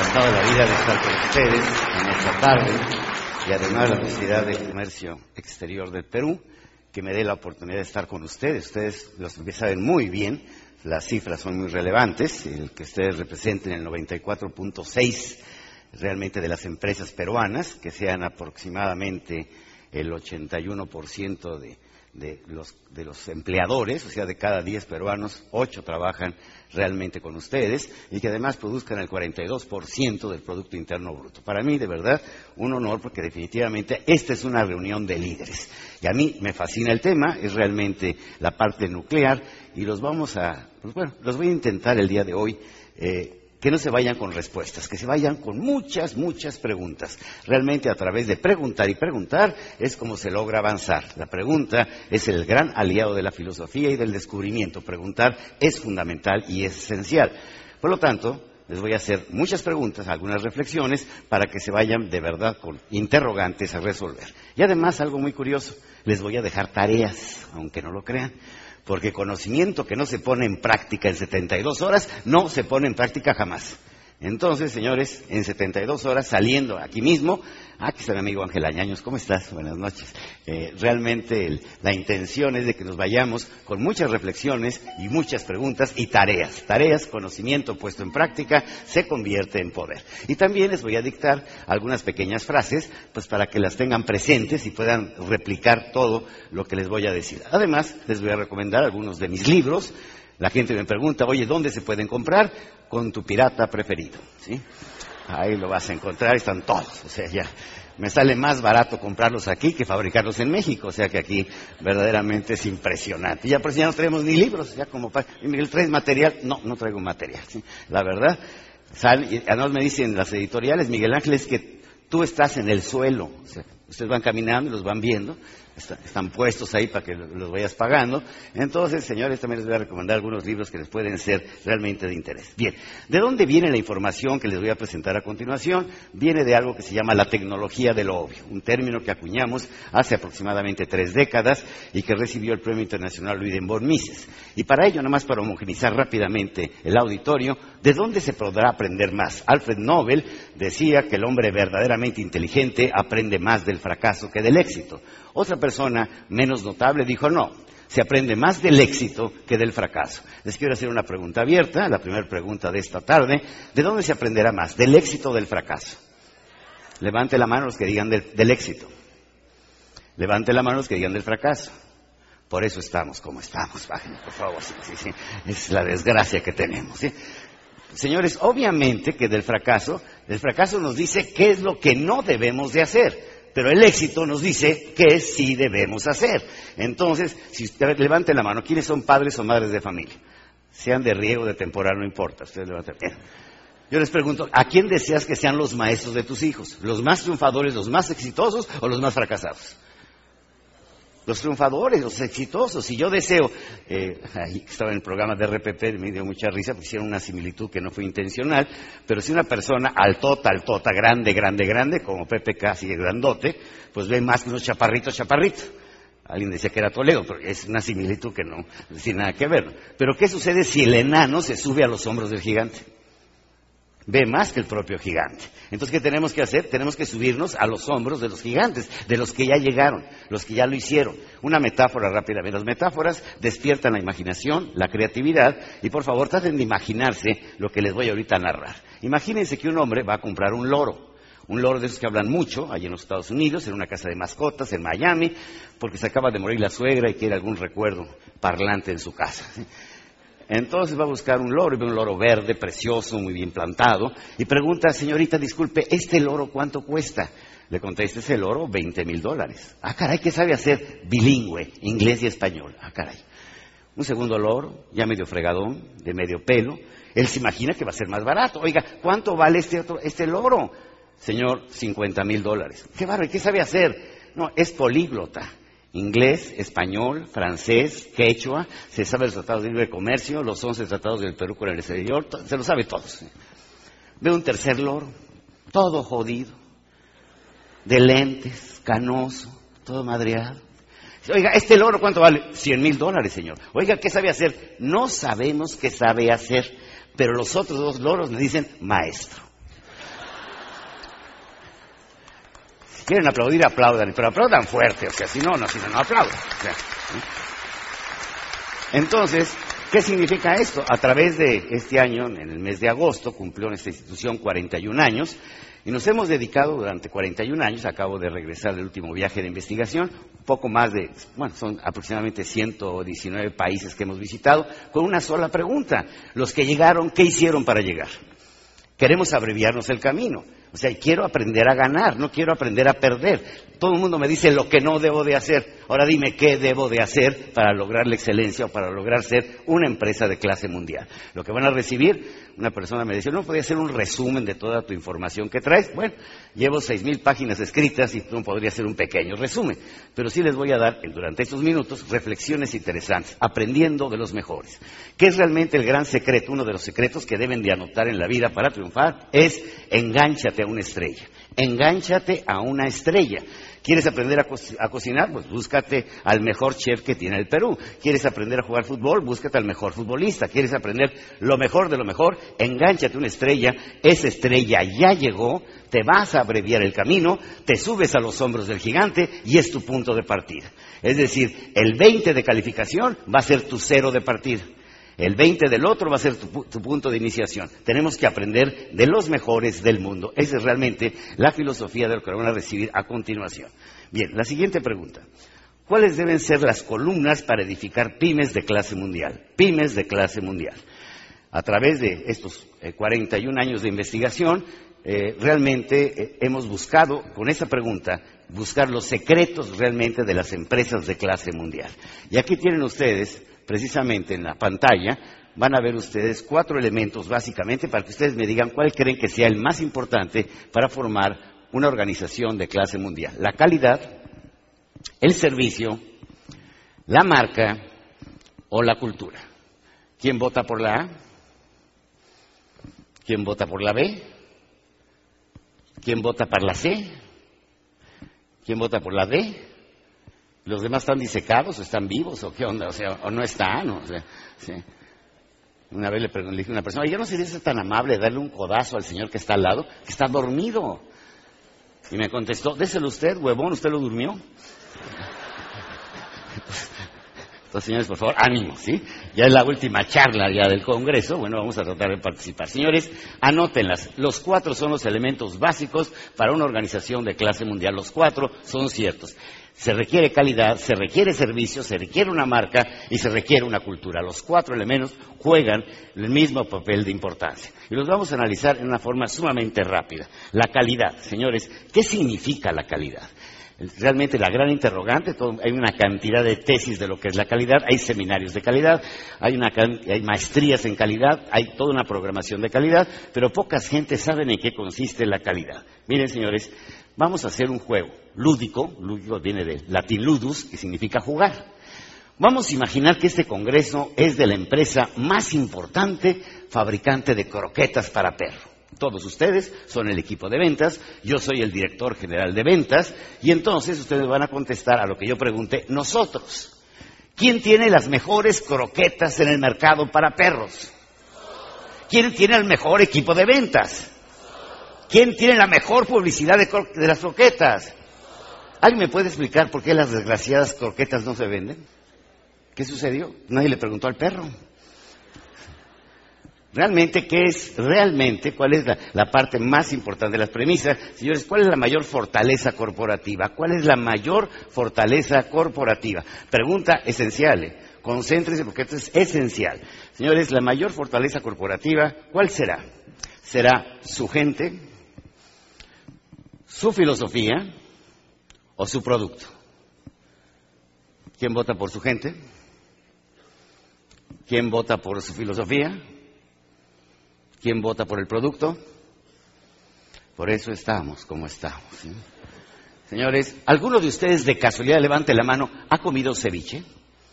encantado de la vida de estar con ustedes en esta tarde y además la Sociedad de Comercio Exterior del Perú, que me dé la oportunidad de estar con ustedes. Ustedes los saben muy bien, las cifras son muy relevantes, el que ustedes representen el 94.6 realmente de las empresas peruanas, que sean aproximadamente el 81% de los empleadores, o sea, de cada 10 peruanos, 8 trabajan realmente con ustedes, y que además produzcan el 42% del Producto Interno Bruto. Para mí, de verdad, un honor, porque definitivamente esta es una reunión de líderes. Y a mí me fascina el tema, es realmente la parte nuclear, y los voy a intentar el día de hoy, que no se vayan con respuestas, que se vayan con muchas preguntas. Realmente a través de preguntar y preguntar es como se logra avanzar. La pregunta es el gran aliado de la filosofía y del descubrimiento. Preguntar es fundamental y es esencial. Por lo tanto, les voy a hacer muchas preguntas, algunas reflexiones, para que se vayan de verdad con interrogantes a resolver. Y además, algo muy curioso, les voy a dejar tareas, aunque no lo crean. Porque conocimiento que no se pone en práctica en 72 horas, no se pone en práctica jamás. Entonces, señores, en 72 horas, saliendo aquí mismo, aquí está mi amigo Ángel Añaños, ¿cómo estás? Buenas noches. Realmente la intención es de que nos vayamos con muchas reflexiones y muchas preguntas y tareas. Tareas, conocimiento puesto en práctica, se convierte en poder. Y también les voy a dictar algunas pequeñas frases, pues para que las tengan presentes y puedan replicar todo lo que les voy a decir. Además, les voy a recomendar algunos de mis libros. La gente me pregunta, oye, ¿dónde se pueden comprar? Con tu pirata preferido, ¿sí? Ahí lo vas a encontrar, están todos. O sea, ya me sale más barato comprarlos aquí que fabricarlos en México. O sea que aquí verdaderamente es impresionante. Ya por eso ya no traemos ni libros, ya como para... Miguel, ¿traes material? No traigo material, ¿sí? La verdad, además me dicen las editoriales, Miguel Ángel, es que tú estás en el suelo. O sea, ustedes van caminando y los van viendo. Están puestos ahí para que los vayas pagando. Entonces, señores, también les voy a recomendar algunos libros que les pueden ser realmente de interés. Bien, ¿de dónde viene la información que les voy a presentar a continuación? Viene de algo que se llama la tecnología de lo obvio, un término que acuñamos hace aproximadamente 3 décadas y que recibió el Premio Internacional Louis de von Mises. Y para ello, nada más para homogeneizar rápidamente el auditorio, ¿de dónde se podrá aprender más? Alfred Nobel decía que el hombre verdaderamente inteligente aprende más del fracaso que del éxito. Otra persona menos notable dijo, no, se aprende más del éxito que del fracaso. Les quiero hacer una pregunta abierta, la primera pregunta de esta tarde. ¿De dónde se aprenderá más? ¿Del éxito o del fracaso? Levante la mano los que digan del éxito. Levante la mano los que digan del fracaso. Por eso estamos como estamos. Bájenme, por favor. Sí. Es la desgracia que tenemos, ¿sí? Señores, obviamente que el fracaso nos dice qué es lo que no debemos de hacer. Pero el éxito nos dice qué sí debemos hacer. Entonces, si usted levante la mano, ¿quiénes son padres o madres de familia? Sean de riego, de temporal, no importa. Ustedes levanten. Yo les pregunto, ¿a quién deseas que sean los maestros de tus hijos? ¿Los más triunfadores, los más exitosos o los más fracasados? Los triunfadores, los exitosos. Si yo deseo, ahí estaba en el programa de RPP, me dio mucha risa porque hicieron una similitud que no fue intencional, pero si una persona altota, grande, como Pepe casi grandote, pues ve más que unos chaparritos. Alguien decía que era Toledo, pero es una similitud que no tiene nada que ver. Pero ¿qué sucede si el enano se sube a los hombros del gigante? Ve más que el propio gigante. Entonces, ¿qué tenemos que hacer? Tenemos que subirnos a los hombros de los gigantes, de los que ya llegaron, los que ya lo hicieron. Una metáfora rápidamente. Las metáforas despiertan la imaginación, la creatividad, y por favor traten de imaginarse lo que les voy ahorita a narrar. Imagínense que un hombre va a comprar un loro de esos que hablan mucho, allí en los Estados Unidos, en una casa de mascotas, en Miami, porque se acaba de morir la suegra y quiere algún recuerdo parlante en su casa, ¿sí? Entonces va a buscar un loro, y ve un loro verde, precioso, muy bien plantado, y pregunta, señorita, disculpe, ¿este loro cuánto cuesta? Le contesta, ese loro, $20,000. Ah, caray, ¿qué sabe hacer? Bilingüe, inglés y español. Ah, caray. Un segundo loro, ya medio fregadón, de medio pelo, él se imagina que va a ser más barato. Oiga, ¿cuánto vale este loro? Señor, $50,000. Qué bárbaro, ¿qué sabe hacer? No, es políglota. Inglés, español, francés, quechua, se sabe los tratados de libre comercio, los 11 tratados del Perú con el exterior, se lo sabe todos. Ve un tercer loro, todo jodido, de lentes, canoso, todo madreado. Oiga, ¿este loro cuánto vale? $100,000, señor. Oiga, ¿qué sabe hacer? No sabemos qué sabe hacer, pero los otros 2 loros le dicen maestro. quieren aplaudir, aplaudan, pero aplaudan fuerte, o sea, si no aplaudan. O sea, entonces, ¿qué significa esto? A través de este año, en el mes de agosto, cumplió en esta institución 41 años, y nos hemos dedicado durante 41 años, acabo de regresar del último viaje de investigación, poco más de, son aproximadamente 119 países que hemos visitado, con una sola pregunta. Los que llegaron, ¿qué hicieron para llegar? Queremos abreviarnos el camino. O sea, quiero aprender a ganar, no quiero aprender a perder. Todo el mundo me dice lo que no debo de hacer. Ahora dime qué debo de hacer para lograr la excelencia o para lograr ser una empresa de clase mundial. Lo que van a recibir, una persona me decía, ¿no podría hacer un resumen de toda tu información que traes? Bueno, llevo 6,000 páginas escritas y no podría hacer un pequeño resumen. Pero sí les voy a dar, durante estos minutos, reflexiones interesantes, aprendiendo de los mejores. ¿Qué es realmente el gran secreto? Uno de los secretos que deben de anotar en la vida para triunfar es engánchate a una estrella. Engánchate a una estrella. ¿Quieres aprender a cocinar? Pues búscate al mejor chef que tiene el Perú. ¿Quieres aprender a jugar fútbol? Búscate al mejor futbolista. ¿Quieres aprender lo mejor de lo mejor? Engánchate a una estrella. Esa estrella ya llegó, te vas a abreviar el camino, te subes a los hombros del gigante y es tu punto de partida. Es decir, el 20 de calificación va a ser tu 0 de partida. El 20 del otro va a ser tu punto de iniciación. Tenemos que aprender de los mejores del mundo. Esa es realmente la filosofía de lo que van a recibir a continuación. Bien, la siguiente pregunta. ¿Cuáles deben ser las columnas para edificar pymes de clase mundial? Pymes de clase mundial. A través de estos 41 años de investigación, realmente hemos buscado, con esa pregunta, buscar los secretos realmente de las empresas de clase mundial. Y aquí tienen ustedes, precisamente en la pantalla, van a ver ustedes 4 elementos básicamente para que ustedes me digan cuál creen que sea el más importante para formar una organización de clase mundial. La calidad, el servicio, la marca o la cultura. ¿Quién vota por la A? ¿Quién vota por la B? ¿Quién vota por la C? ¿Quién vota por la D? ¿Los demás están disecados o están vivos o qué onda? O sea, o no están. O sea, sí. Una vez le dije a una persona, yo no sería tan amable darle un codazo al señor que está al lado, que está dormido. Y me contestó, déselo usted, huevón, ¿usted lo durmió? Entonces, señores, por favor, ánimo, ¿sí? Ya es la última charla ya del Congreso, bueno, vamos a tratar de participar. Señores, anótenlas. Los 4 son los elementos básicos para una organización de clase mundial. Los 4 son ciertos. Se requiere calidad, se requiere servicio, se requiere una marca y se requiere una cultura. Los 4 elementos juegan el mismo papel de importancia. Y los vamos a analizar en una forma sumamente rápida. La calidad, señores, ¿qué significa la calidad? Realmente la gran interrogante, hay una cantidad de tesis de lo que es la calidad, hay seminarios de calidad, hay maestrías en calidad, hay toda una programación de calidad, pero pocas gentes saben en qué consiste la calidad. Miren, señores, vamos a hacer un juego lúdico viene del latín ludus, que significa jugar. Vamos a imaginar que este congreso es de la empresa más importante fabricante de croquetas para perro. Todos ustedes son el equipo de ventas, yo soy el director general de ventas, y entonces ustedes van a contestar a lo que yo pregunté, nosotros. ¿Quién tiene las mejores croquetas en el mercado para perros? ¿Quién tiene el mejor equipo de ventas? ¿Quién tiene la mejor publicidad de las croquetas? ¿Alguien me puede explicar por qué las desgraciadas croquetas no se venden? ¿Qué sucedió? Nadie le preguntó al perro. Realmente, ¿cuál es la parte más importante de las premisas? Señores, ¿cuál es la mayor fortaleza corporativa? ¿Cuál es la mayor fortaleza corporativa? Pregunta esencial, concéntrese porque esto es esencial. Señores, la mayor fortaleza corporativa, ¿cuál será? ¿Será su gente, su filosofía o su producto? ¿Quién vota por su gente? ¿Quién vota por su filosofía? ¿Quién vota por el producto? Por eso estamos como estamos, ¿sí? Señores, ¿alguno de ustedes de casualidad, levante la mano, ha comido ceviche?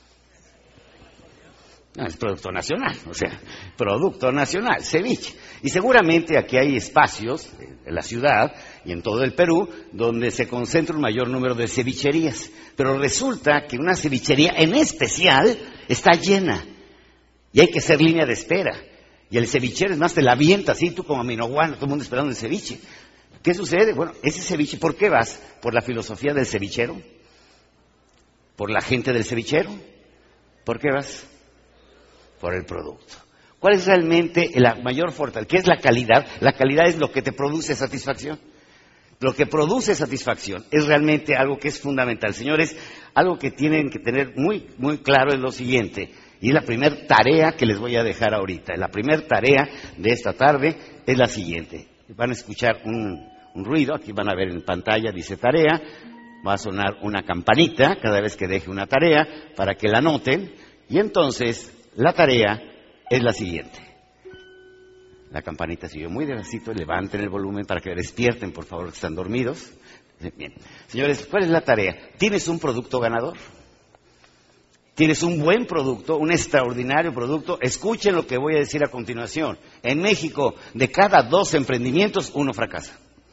No, es producto nacional, producto nacional, ceviche. Y seguramente aquí hay espacios en la ciudad y en todo el Perú donde se concentra un mayor número de cevicherías. Pero resulta que una cevichería en especial está llena y hay que hacer línea de espera. Y el cevichero, es más, te la avienta así, tú como minoguano, todo el mundo esperando el ceviche. ¿Qué sucede? Bueno, ese ceviche, ¿por qué vas? ¿Por la filosofía del cevichero? ¿Por la gente del cevichero? ¿Por qué vas? Por el producto. ¿Cuál es realmente la mayor fortaleza? ¿Qué es la calidad? La calidad es lo que te produce satisfacción. Lo que produce satisfacción es realmente algo que es fundamental. Señores, algo que tienen que tener muy, muy claro es lo siguiente. Y es la primera tarea que les voy a dejar ahorita. La primera tarea de esta tarde es la siguiente. Van a escuchar un ruido, aquí van a ver en pantalla, dice tarea. Va a sonar una campanita cada vez que deje una tarea para que la anoten. Y entonces, la tarea es la siguiente. La campanita siguió muy despacito, levanten el volumen para que despierten, por favor, que están dormidos. Bien. Señores, ¿cuál es la tarea? ¿Tienes un producto ganador? ¿Tienes un buen producto, un extraordinario producto? Escuchen lo que voy a decir a continuación. En México, de cada 2 emprendimientos, 1 fracasa.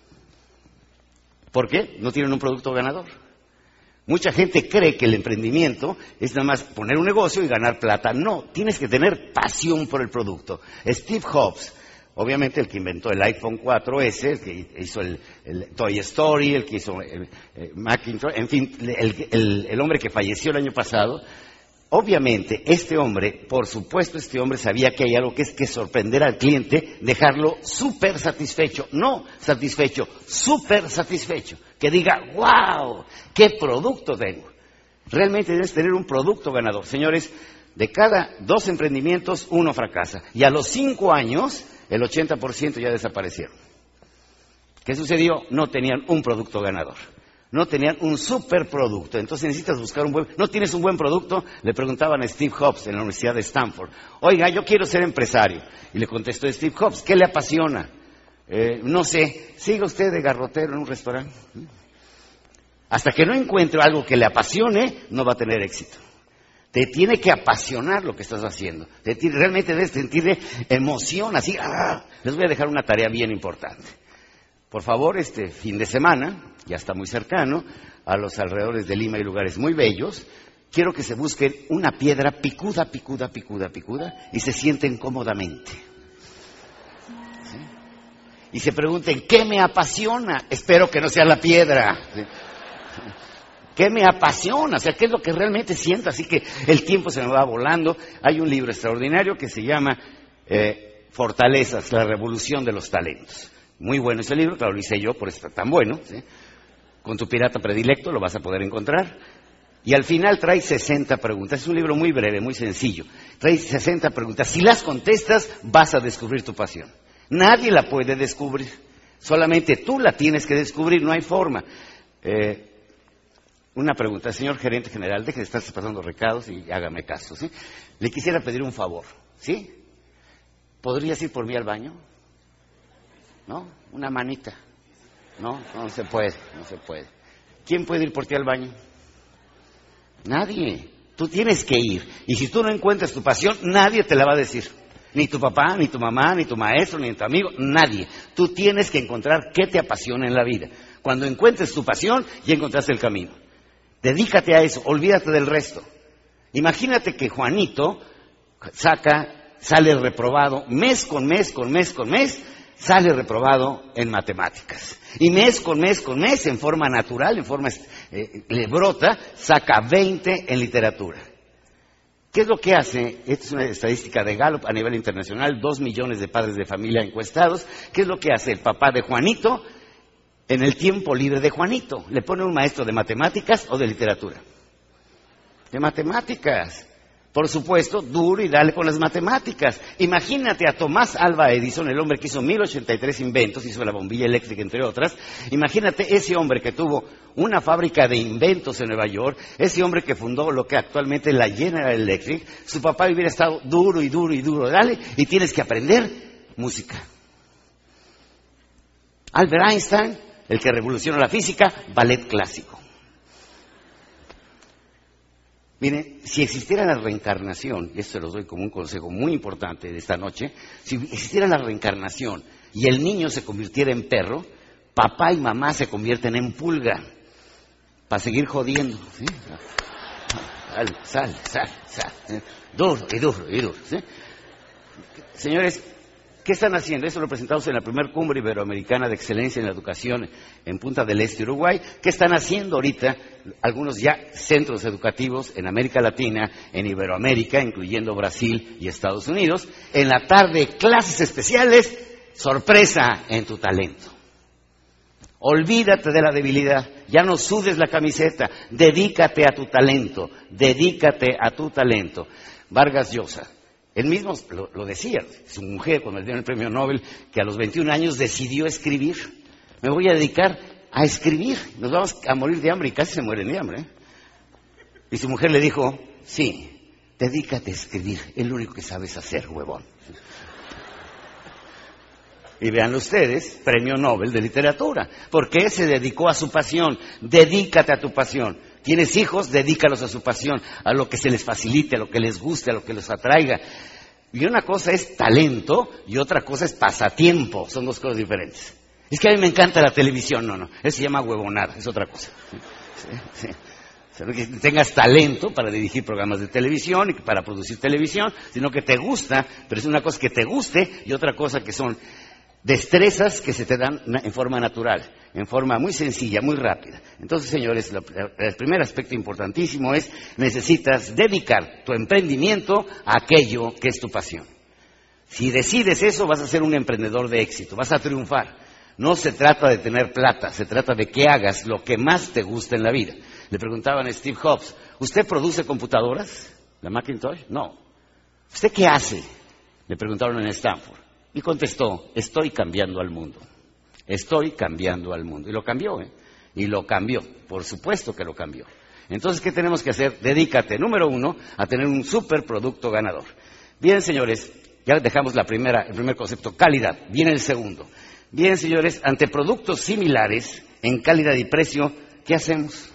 ¿Por qué? No tienen un producto ganador. Mucha gente cree que el emprendimiento es nada más poner un negocio y ganar plata. No, tienes que tener pasión por el producto. Steve Jobs, obviamente el que inventó el iPhone 4S, el que hizo el Toy Story, el que hizo el Macintosh, en fin, el hombre que falleció el año pasado. Obviamente, este hombre, por supuesto, este hombre sabía que hay algo que es que sorprender al cliente, dejarlo súper satisfecho, no satisfecho, súper satisfecho, que diga, wow, qué producto tengo. Realmente debes tener un producto ganador. Señores, de cada 2 emprendimientos, 1 fracasa. Y a los 5 años, el 80% ya desaparecieron. ¿Qué sucedió? No tenían un producto ganador. No tenían un superproducto. Entonces necesitas buscar un buen... ¿No tienes un buen producto? Le preguntaban a Steve Jobs en la Universidad de Stanford. Oiga, yo quiero ser empresario. Y le contestó Steve Jobs, ¿qué le apasiona? No sé, siga usted de garrotero en un restaurante. Hasta que no encuentre algo que le apasione, no va a tener éxito. Te tiene que apasionar lo que estás haciendo. Realmente debes sentir emoción, así. Les voy a dejar una tarea bien importante. Por favor, este fin de semana, ya está muy cercano, a los alrededores de Lima hay lugares muy bellos, quiero que se busquen una piedra picuda, picuda, picuda, picuda, y se sienten cómodamente. ¿Sí? Y se pregunten, ¿qué me apasiona? Espero que no sea la piedra. ¿Sí? ¿Qué me apasiona? O sea, ¿qué es lo que realmente siento? Así que el tiempo se me va volando. Hay un libro extraordinario que se llama Fortalezas, la revolución de los talentos. Muy bueno ese libro, claro, lo hice yo, por eso está tan bueno. ¿Sí? Con tu pirata predilecto lo vas a poder encontrar. Y al final trae 60 preguntas. Es un libro muy breve, muy sencillo. Trae 60 preguntas. Si las contestas, vas a descubrir tu pasión. Nadie la puede descubrir. Solamente tú la tienes que descubrir, no hay forma. Una pregunta, señor gerente general, deje de estar pasando recados y hágame caso, ¿sí? Le quisiera pedir un favor, ¿sí? ¿Podrías ir por mí al baño? ¿No? Una manita. No, no se puede, no se puede. ¿Quién puede ir por ti al baño? Nadie. Tú tienes que ir. Y si tú no encuentras tu pasión, nadie te la va a decir. Ni tu papá, ni tu mamá, ni tu maestro, ni tu amigo, nadie. Tú tienes que encontrar qué te apasiona en la vida. Cuando encuentres tu pasión, ya encontraste el camino. Dedícate a eso, olvídate del resto. Imagínate que Juanito sale reprobado mes con mes, sale reprobado en matemáticas. Y mes con mes, en forma natural, en forma le brota, saca 20 en literatura. ¿Qué es lo que hace? Esta es una estadística de Gallup a nivel internacional, 2 millones de padres de familia encuestados. ¿Qué es lo que hace el papá de Juanito en el tiempo libre de Juanito? Le pone un maestro de matemáticas o de literatura. De matemáticas. Por supuesto, duro y dale con las matemáticas. Imagínate a Tomás Alva Edison, el hombre que hizo 1083 inventos, hizo la bombilla eléctrica, entre otras. Imagínate ese hombre que tuvo una fábrica de inventos en Nueva York, ese hombre que fundó lo que actualmente es la General Electric. Su papá hubiera estado duro y duro y duro, dale, y tienes que aprender música. Albert Einstein, el que revolucionó la física, ballet clásico. Miren, si existiera la reencarnación, y esto se los doy como un consejo muy importante de esta noche, si existiera la reencarnación y el niño se convirtiera en perro, papá y mamá se convierten en pulga, para seguir jodiendo. ¿Sí? Sal. Duro. ¿Sí? Señores, ¿Qué están haciendo? Eso lo presentamos en la primera cumbre iberoamericana de excelencia en la educación en Punta del Este, Uruguay. ¿Qué están haciendo ahorita algunos ya centros educativos en América Latina, en Iberoamérica, incluyendo Brasil y Estados Unidos? En la tarde, clases especiales, sorpresa en tu talento. Olvídate de la debilidad, ya no sudes la camiseta, dedícate a tu talento, dedícate a tu talento. Vargas Llosa, él mismo lo decía, su mujer cuando le dieron el premio Nobel, que a los 21 años decidió escribir. Me voy a dedicar a escribir, nos vamos a morir de hambre, y casi se mueren de hambre. Y su mujer le dijo, sí, dedícate a escribir, es lo único que sabes hacer, huevón. Y vean ustedes, premio Nobel de literatura, porque se dedicó a su pasión. Dedícate a tu pasión. ¿Tienes hijos? Dedícalos a su pasión, a lo que se les facilite, a lo que les guste, a lo que les atraiga. Y una cosa es talento y otra cosa es pasatiempo, son dos cosas diferentes. Es que a mí me encanta la televisión, no, eso se llama huevonada, es otra cosa. Sí. O sea, que tengas talento para dirigir programas de televisión y para producir televisión, sino que te gusta, pero es una cosa que te guste y otra cosa que son destrezas que se te dan en forma natural, en forma muy sencilla, muy rápida. Entonces, señores, el primer aspecto importantísimo es, necesitas dedicar tu emprendimiento a aquello que es tu pasión. Si decides eso, vas a ser un emprendedor de éxito, vas a triunfar. No se trata de tener plata, se trata de que hagas lo que más te gusta en la vida. Le preguntaban a Steve Jobs, ¿usted produce computadoras? ¿La Macintosh? No. ¿Usted qué hace? Le preguntaron en Stanford. Y contestó, estoy cambiando al mundo. Estoy cambiando al mundo. Y lo cambió, Y lo cambió. Por supuesto que lo cambió. Entonces, ¿qué tenemos que hacer? Dedícate, número 1, a tener un superproducto ganador. Bien, señores, ya dejamos el primer concepto, calidad. Viene el segundo. Bien, señores, ante productos similares en calidad y precio, ¿qué hacemos?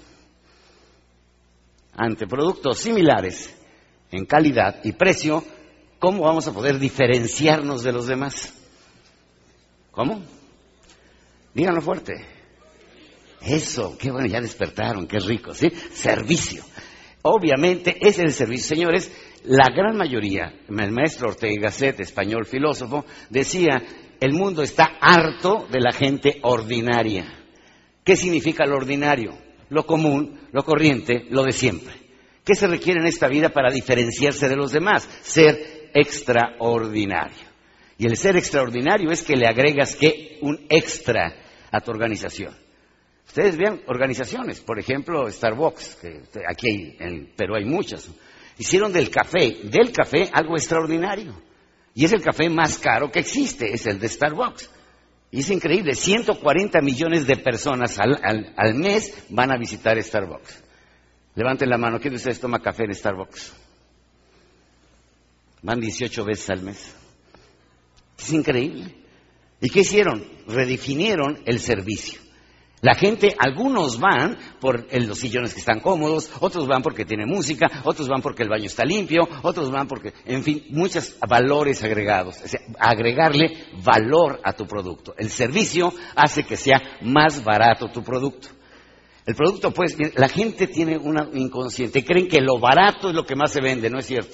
Ante productos similares en calidad y precio, ¿cómo vamos a poder diferenciarnos de los demás? ¿Cómo? Díganlo fuerte. Eso, qué bueno, ya despertaron, qué rico, ¿sí? Servicio. Obviamente, ese es el servicio. Señores, la gran mayoría, el maestro Ortega y Gasset, español filósofo, decía, el mundo está harto de la gente ordinaria. ¿Qué significa lo ordinario? Lo común, lo corriente, lo de siempre. ¿Qué se requiere en esta vida para diferenciarse de los demás? Ser extraordinario. Y el ser extraordinario es que le agregas ¿qué? Un extra a tu organización. Ustedes vean organizaciones, por ejemplo Starbucks, que aquí en Perú hay muchas, hicieron del café algo extraordinario. Y es el café más caro que existe, es el de Starbucks. Y es increíble, 140 millones de personas al mes van a visitar Starbucks. Levanten la mano, ¿quién de ustedes toma café en Starbucks? Van 18 veces al mes. Es increíble. ¿Y qué hicieron? Redefinieron el servicio. La gente, algunos van por los sillones que están cómodos, otros van porque tiene música, otros van porque el baño está limpio, otros van porque, en fin, muchos valores agregados. O sea, agregarle valor a tu producto. El servicio hace que sea más barato tu producto. El producto, pues, la gente tiene una inconsciente, creen que lo barato es lo que más se vende, no es cierto.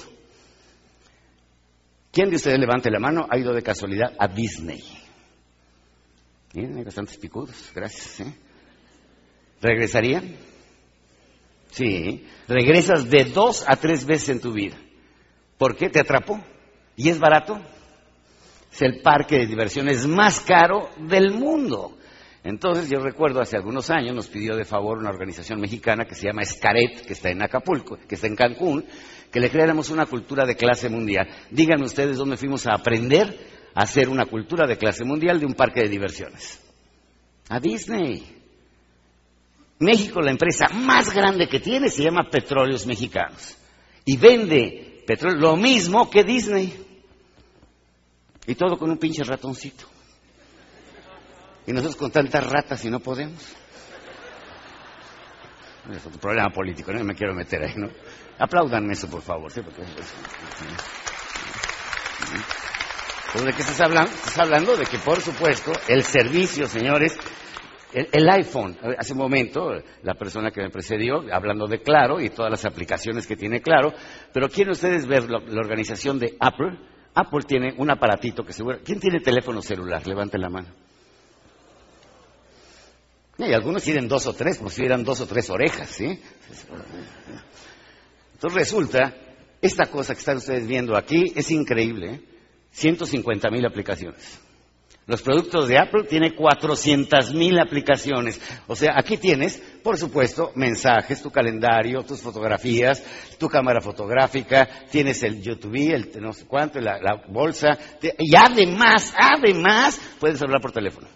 ¿Quién de ustedes, levante la mano, ha ido de casualidad a Disney? Miren, hay bastantes picudos, gracias. ¿Regresarían? Sí, regresas de 2 a 3 veces en tu vida. ¿Por qué? ¿Te atrapó? ¿Y es barato? Es el parque de diversiones más caro del mundo. Entonces, yo recuerdo hace algunos años nos pidió de favor una organización mexicana que se llama Xcaret, que está en Acapulco, que está en Cancún, que le creáramos una cultura de clase mundial. Díganme ustedes dónde fuimos a aprender a hacer una cultura de clase mundial de un parque de diversiones. A Disney. México, la empresa más grande que tiene, se llama Petróleos Mexicanos. Y vende petróleo lo mismo que Disney. Y todo con un pinche ratoncito. Y nosotros con tantas ratas y no podemos. Es otro problema político, no me quiero meter ahí, ¿no? Apláudanme eso, por favor, ¿sí? Porque ¿de qué estás hablando? Estás hablando de que, por supuesto, el servicio, señores, el iPhone. Hace un momento, la persona que me precedió, hablando de Claro y todas las aplicaciones que tiene Claro, pero ¿quieren ustedes ver la organización de Apple? Apple tiene un aparatito que seguro... ¿Quién tiene teléfono celular? Levante la mano. Y algunos tienen 2 o 3, como si hubieran 2 o 3 orejas, ¿sí? Entonces resulta, esta cosa que están ustedes viendo aquí es increíble, ¿eh? 150,000 aplicaciones. Los productos de Apple tienen 400,000 aplicaciones. O sea, aquí tienes, por supuesto, mensajes, tu calendario, tus fotografías, tu cámara fotográfica, tienes el YouTube, el no sé cuánto, la bolsa. Y además, puedes hablar por teléfono.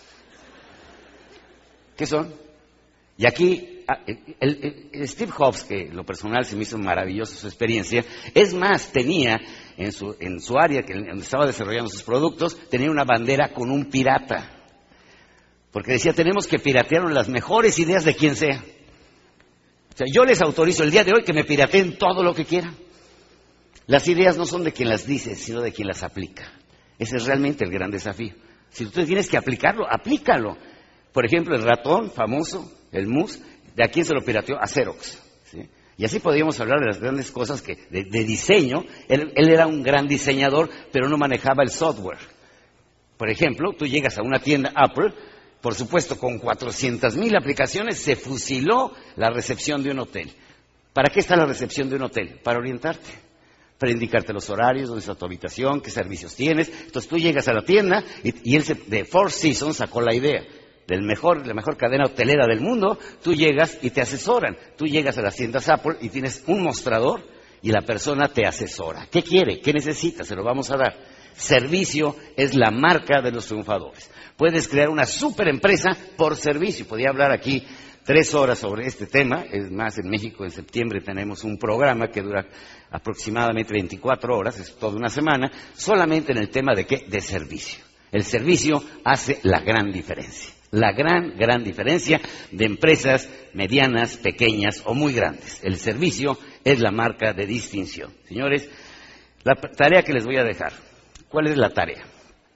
¿Qué son? Y aquí, el Steve Jobs, que lo personal se me hizo maravillosa su experiencia, es más, tenía en su área, donde estaba desarrollando sus productos, tenía una bandera con un pirata. Porque decía, tenemos que piratear las mejores ideas de quien sea. O sea, yo les autorizo el día de hoy que me pirateen todo lo que quieran. Las ideas no son de quien las dice, sino de quien las aplica. Ese es realmente el gran desafío. Si tú tienes que aplicarlo, aplícalo. Por ejemplo, el ratón famoso, el mus, ¿de a quién se lo pirateó? A Xerox, ¿sí? Y así podríamos hablar de las grandes cosas que de diseño. Él era un gran diseñador, pero no manejaba el software. Por ejemplo, tú llegas a una tienda Apple, por supuesto, con 400,000 aplicaciones, se fusiló la recepción de un hotel. ¿Para qué está la recepción de un hotel? Para orientarte, para indicarte los horarios, dónde está tu habitación, qué servicios tienes. Entonces tú llegas a la tienda y él de Four Seasons sacó la idea. La mejor cadena hotelera del mundo, tú llegas y te asesoran. Tú llegas a las tiendas Apple y tienes un mostrador y la persona te asesora. ¿Qué quiere? ¿Qué necesita? Se lo vamos a dar. Servicio es la marca de los triunfadores. Puedes crear una super empresa por servicio. Podría hablar aquí 3 horas sobre este tema. Es más, en México en septiembre tenemos un programa que dura aproximadamente 24 horas, es toda una semana, solamente en el tema de ¿qué? De servicio. El servicio hace la gran diferencia. La gran diferencia de empresas medianas, pequeñas o muy grandes. El servicio es la marca de distinción. Señores, la tarea que les voy a dejar. ¿Cuál es la tarea?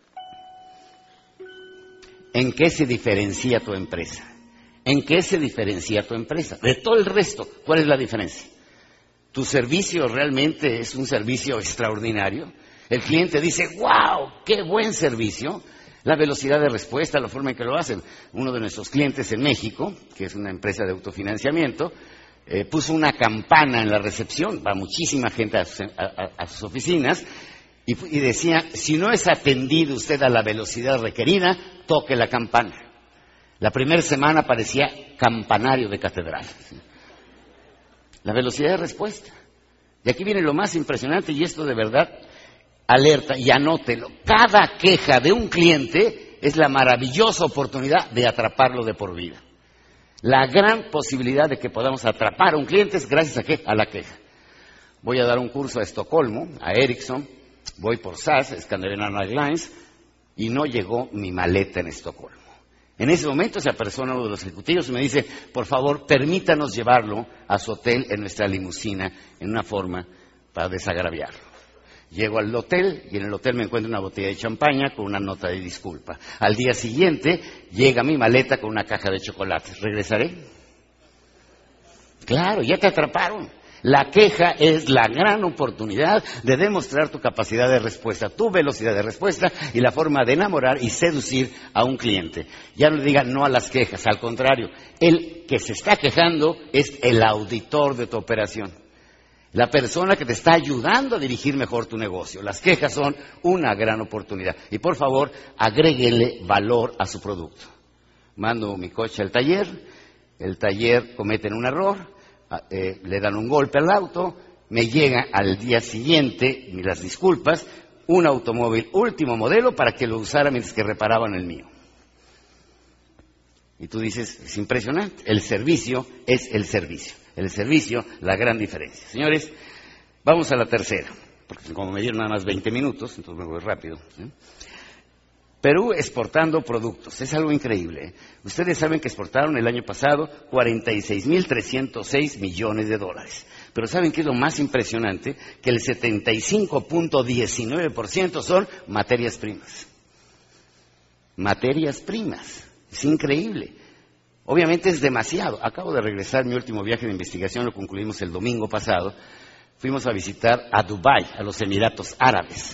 ¿En qué se diferencia tu empresa? ¿En qué se diferencia tu empresa? De todo el resto, ¿cuál es la diferencia? ¿Tu servicio realmente es un servicio extraordinario? El cliente dice, ¡wow! ¡Qué buen servicio! La velocidad de respuesta, la forma en que lo hacen. Uno de nuestros clientes en México, que es una empresa de autofinanciamiento, puso una campana en la recepción, va muchísima gente a sus oficinas, y decía, si no es atendido usted a la velocidad requerida, toque la campana. La primera semana parecía campanario de catedral. La velocidad de respuesta. Y aquí viene lo más impresionante, y esto de verdad, alerta y anótelo. Cada queja de un cliente es la maravillosa oportunidad de atraparlo de por vida. La gran posibilidad de que podamos atrapar a un cliente es gracias a ¿qué? A la queja. Voy a dar un curso a Estocolmo, a Ericsson, voy por SAS, Scandinavian Airlines, y no llegó mi maleta en Estocolmo. En ese momento se apersona uno de los ejecutivos y me dice, por favor, permítanos llevarlo a su hotel en nuestra limusina, en una forma para desagraviarlo. Llego al hotel y en el hotel me encuentro una botella de champaña con una nota de disculpa. Al día siguiente llega mi maleta con una caja de chocolates. ¿Regresaré? Claro, ya te atraparon. La queja es la gran oportunidad de demostrar tu capacidad de respuesta, tu velocidad de respuesta y la forma de enamorar y seducir a un cliente. Ya no le digan no a las quejas, al contrario, el que se está quejando es el auditor de tu operación. La persona que te está ayudando a dirigir mejor tu negocio. Las quejas son una gran oportunidad. Y por favor, agréguele valor a su producto. Mando mi coche al taller, el taller cometen un error, le dan un golpe al auto, me llega al día siguiente, las disculpas, un automóvil último modelo para que lo usara mientras que reparaban el mío. Y tú dices, es impresionante, el servicio es el servicio. El servicio, la gran diferencia. Señores, vamos a la tercera, porque como me dieron nada más 20 minutos, entonces me voy rápido. ¿Sí? Perú exportando productos, es algo increíble. ¿Eh? Ustedes saben que exportaron el año pasado 46,306 millones de dólares. Pero ¿saben qué es lo más impresionante? Que el 75.19% son materias primas. Materias primas, es increíble. Obviamente es demasiado. Acabo de regresar mi último viaje de investigación, lo concluimos el domingo pasado. Fuimos a visitar a Dubái, a los Emiratos Árabes.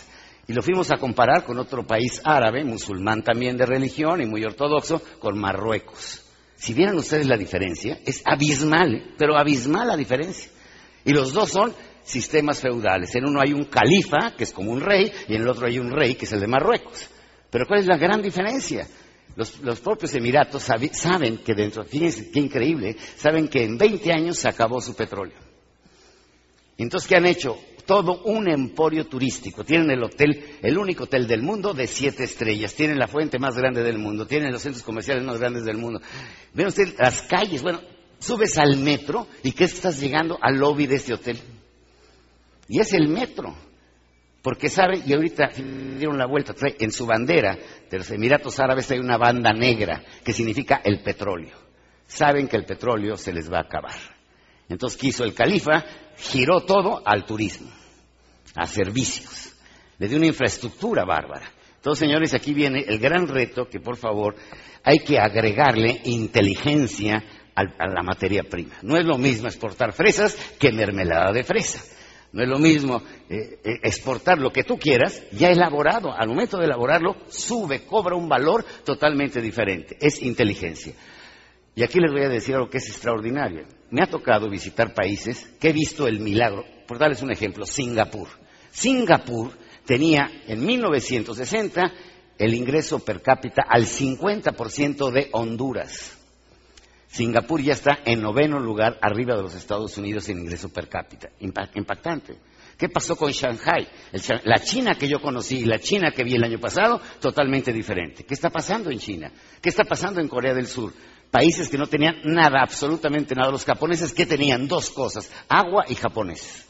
Y lo fuimos a comparar con otro país árabe, musulmán también de religión y muy ortodoxo, con Marruecos. Si vieran ustedes la diferencia, es abismal, pero abismal la diferencia. Y los dos son sistemas feudales. En uno hay un califa, que es como un rey, y en el otro hay un rey, que es el de Marruecos. Pero ¿cuál es la gran diferencia? Los propios Emiratos saben que dentro, fíjense qué increíble, saben que en 20 años se acabó su petróleo. Entonces, ¿qué han hecho? Todo un emporio turístico. Tienen el hotel, el único hotel del mundo de 7 estrellas. Tienen la fuente más grande del mundo. Tienen los centros comerciales más grandes del mundo. Ven ustedes las calles. Bueno, subes al metro y ¿qué estás llegando al lobby de este hotel? Y es el metro. Porque sabe, y ahorita dieron la vuelta, trae en su bandera de los Emiratos Árabes hay una banda negra que significa el petróleo. Saben que el petróleo se les va a acabar. Entonces, ¿qué hizo el califa? Giró todo al turismo, a servicios. Le dio una infraestructura bárbara. Entonces, señores, aquí viene el gran reto que, por favor, hay que agregarle inteligencia a la materia prima. No es lo mismo exportar fresas que mermelada de fresa. No es lo mismo exportar lo que tú quieras, ya elaborado. Al momento de elaborarlo, cobra un valor totalmente diferente. Es inteligencia. Y aquí les voy a decir algo que es extraordinario. Me ha tocado visitar países que he visto el milagro. Por darles un ejemplo, Singapur. Singapur tenía en 1960 el ingreso per cápita al 50% de Honduras. Singapur ya está en 9º lugar arriba de los Estados Unidos en ingreso per cápita. Impactante. ¿Qué pasó con Shanghai? La China que yo conocí y la China que vi el año pasado, totalmente diferente. ¿Qué está pasando en China? ¿Qué está pasando en Corea del Sur? Países que no tenían nada, absolutamente nada. Los japoneses, ¿qué tenían? 2 cosas, agua y japoneses.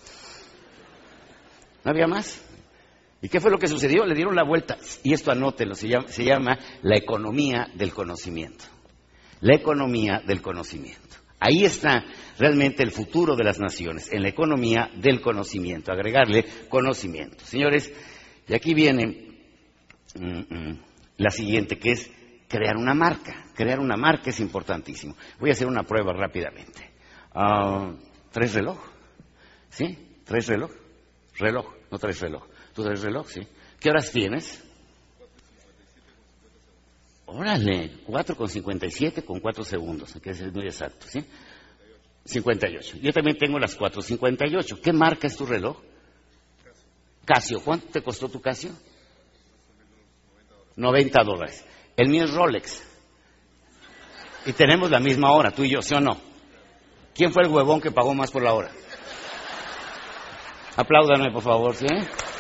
¿No había más? ¿Y qué fue lo que sucedió? Le dieron la vuelta. Y esto anótelo, se llama la economía del conocimiento. La economía del conocimiento. Ahí está realmente el futuro de las naciones, en la economía del conocimiento, agregarle conocimiento. Señores, y aquí viene la siguiente, que es crear una marca. Crear una marca es importantísimo. Voy a hacer una prueba rápidamente. ¿Traes reloj? ¿Sí? ¿Traes reloj? Reloj, no traes reloj. ¿Tú traes reloj? Sí. ¿Qué horas tienes? Órale, 4:57 con 4 segundos, que es muy exacto, ¿sí? 58. Yo también tengo las 4:58. ¿Qué marca es tu reloj? Casio. ¿Cuánto te costó tu Casio? $90. El mío es Rolex. Y tenemos la misma hora, tú y yo, ¿sí o no? ¿Quién fue el huevón que pagó más por la hora? Apláudanme, por favor, ¿sí?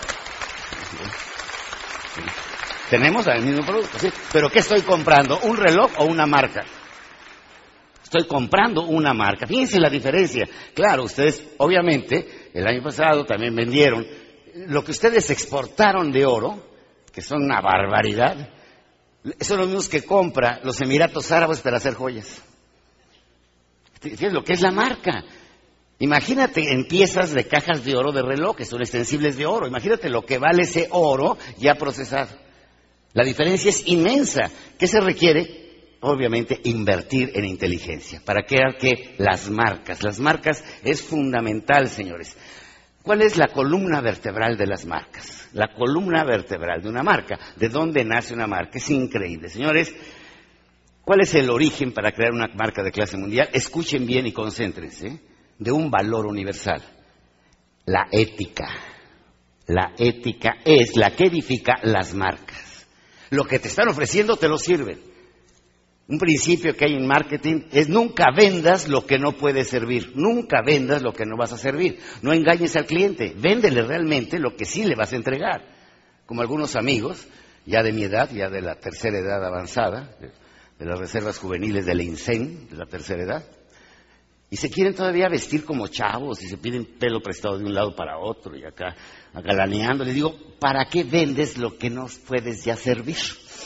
Sí. Tenemos el mismo producto, ¿sí? ¿Pero qué estoy comprando? ¿Un reloj o una marca? Estoy comprando una marca. Fíjense la diferencia. Claro, ustedes, obviamente, el año pasado también vendieron lo que ustedes exportaron de oro, que son una barbaridad. Son los mismos que compra los Emiratos Árabes para hacer joyas. Fíjense lo que es la marca. Imagínate en piezas de cajas de oro de reloj, que son extensibles de oro. Imagínate lo que vale ese oro ya procesado. La diferencia es inmensa. ¿Qué se requiere? Obviamente, invertir en inteligencia. ¿Para crear qué? Las marcas. Las marcas es fundamental, señores. ¿Cuál es la columna vertebral de las marcas? La columna vertebral de una marca. ¿De dónde nace una marca? Es increíble. Señores, ¿cuál es el origen para crear una marca de clase mundial? Escuchen bien y concéntrense. De un valor universal. La ética. La ética es la que edifica las marcas. Lo que te están ofreciendo te lo sirven. Un principio que hay en marketing es nunca vendas lo que no puedes servir. Nunca vendas lo que no vas a servir. No engañes al cliente. Véndele realmente lo que sí le vas a entregar. Como algunos amigos, ya de mi edad, ya de la tercera edad avanzada, de las reservas juveniles del INSEN, de la tercera edad, y se quieren todavía vestir como chavos y se piden pelo prestado de un lado para otro y acá galaneando. Les digo, ¿para qué vendes lo que no puedes ya servir?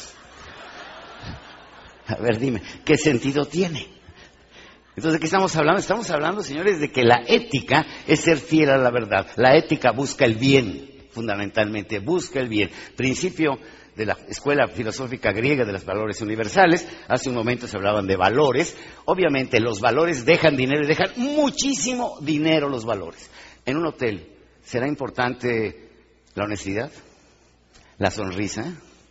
A ver, dime, ¿qué sentido tiene? Entonces, ¿de qué estamos hablando? Estamos hablando, señores, de que la ética es ser fiel a la verdad. La ética busca el bien, fundamentalmente, busca el bien. Principio de la escuela filosófica griega de los valores universales. Hace un momento se hablaban de valores. Obviamente, los valores dejan dinero y dejan muchísimo dinero los valores. En un hotel, ¿será importante la honestidad? la sonrisa,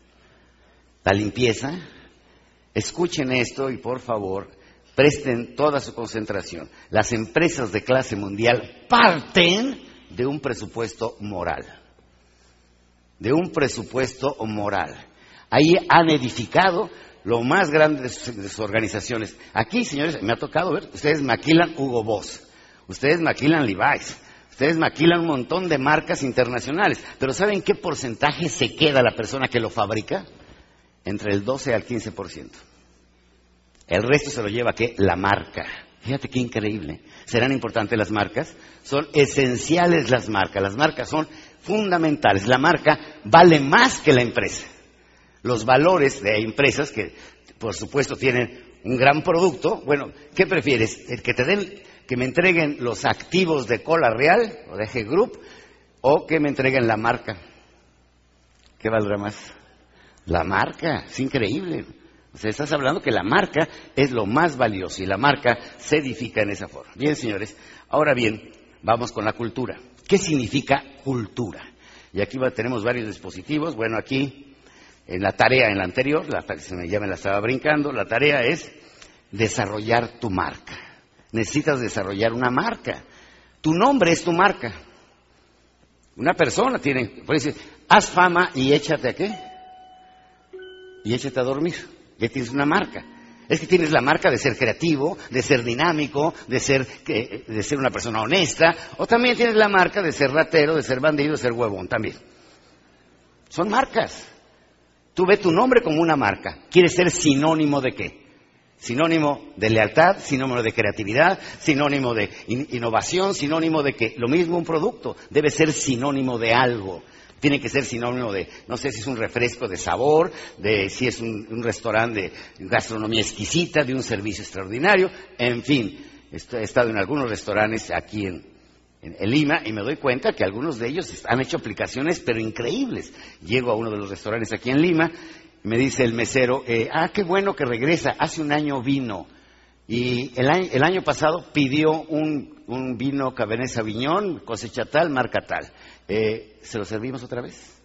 la limpieza. Escuchen esto y por favor presten toda su concentración. Las empresas de clase mundial parten de un presupuesto moral. De un presupuesto moral. Ahí han edificado lo más grande de sus organizaciones. Aquí, señores, me ha tocado ver, ustedes maquilan Hugo Boss, ustedes maquilan Levi's, ustedes maquilan un montón de marcas internacionales, pero ¿saben qué porcentaje se queda la persona que lo fabrica? Entre el 12 al 15%. El resto se lo lleva, ¿qué? La marca. Fíjate qué increíble. ¿Serán importantes las marcas? Son esenciales las marcas son fundamentales. La marca vale más que la empresa. Los valores de empresas que, por supuesto, tienen un gran producto. Bueno, ¿qué prefieres? Que me entreguen los activos de Cola Real o de G Group, o que me entreguen la marca. ¿Qué valdrá más? La marca. Es increíble. O sea, estás hablando que la marca es lo más valioso y la marca se edifica en esa forma. Bien, señores. Ahora bien, vamos con la cultura. ¿Qué significa cultura? Y aquí tenemos varios dispositivos. Bueno, aquí en la tarea, en la anterior, ya me la estaba brincando, la tarea es desarrollar tu marca. Necesitas desarrollar una marca. Tu nombre es tu marca. Una persona puede decir, haz fama y échate a qué? Y échate a dormir. Ya tienes una marca. Es que tienes la marca de ser creativo, de ser dinámico, de ser una persona honesta, o también tienes la marca de ser ratero, de ser bandido, de ser huevón también. Son marcas. Tú ves tu nombre como una marca. ¿Quieres ser sinónimo de qué? Sinónimo de lealtad, sinónimo de creatividad, sinónimo de innovación, sinónimo de que lo mismo un producto debe ser sinónimo de algo. Tiene que ser sinónimo de, no sé si es un refresco de sabor, de si es un restaurante de gastronomía exquisita, de un servicio extraordinario, en fin. He estado en algunos restaurantes aquí en Lima y me doy cuenta que algunos de ellos han hecho aplicaciones pero increíbles. Llego a uno de los restaurantes aquí en Lima, me dice el mesero, qué bueno que regresa, hace un año vino. Y el año pasado pidió un vino Cabernet Sauvignon, cosecha tal, marca tal. ¿Se lo servimos otra vez?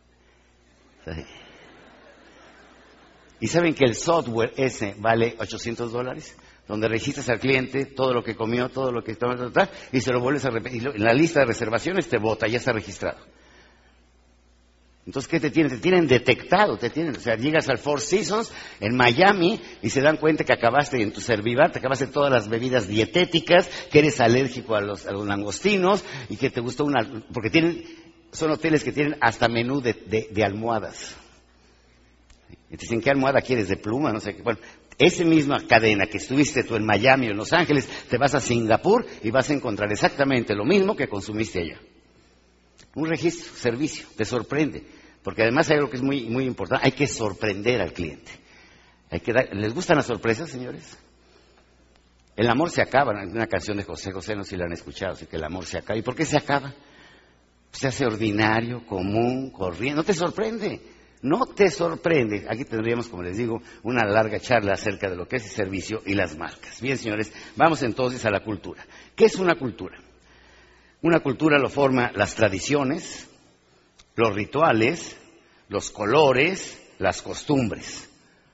¿Y saben que el software ese vale $800? Donde registras al cliente todo lo que comió, todo lo que está, y se lo vuelves a repetir. En la lista de reservaciones te bota, ya está registrado. Entonces, ¿qué te tienen? Te tienen detectado, o sea, llegas al Four Seasons en Miami y se dan cuenta que acabaste en tu Servivar, te acabaste todas las bebidas dietéticas, que eres alérgico a los langostinos y que te gustó porque son hoteles que tienen hasta menú de almohadas. Y te dicen, ¿qué almohada quieres? ¿De pluma? No sé qué. Bueno, esa misma cadena que estuviste tú en Miami o en Los Ángeles, te vas a Singapur y vas a encontrar exactamente lo mismo que consumiste allá. Un registro, servicio, te sorprende. Porque además hay algo que es muy, muy importante, hay que sorprender al cliente. ¿Les gustan las sorpresas, señores? El amor se acaba, una canción de José José, no sé si la han escuchado, así que el amor se acaba. ¿Y por qué se acaba? Se hace ordinario, común, corriente, no te sorprende. No te sorprende. Aquí tendríamos, como les digo, una larga charla acerca de lo que es el servicio y las marcas. Bien, señores, vamos entonces a la cultura. ¿Qué es una cultura? Una cultura lo forman las tradiciones, los rituales, los colores, las costumbres.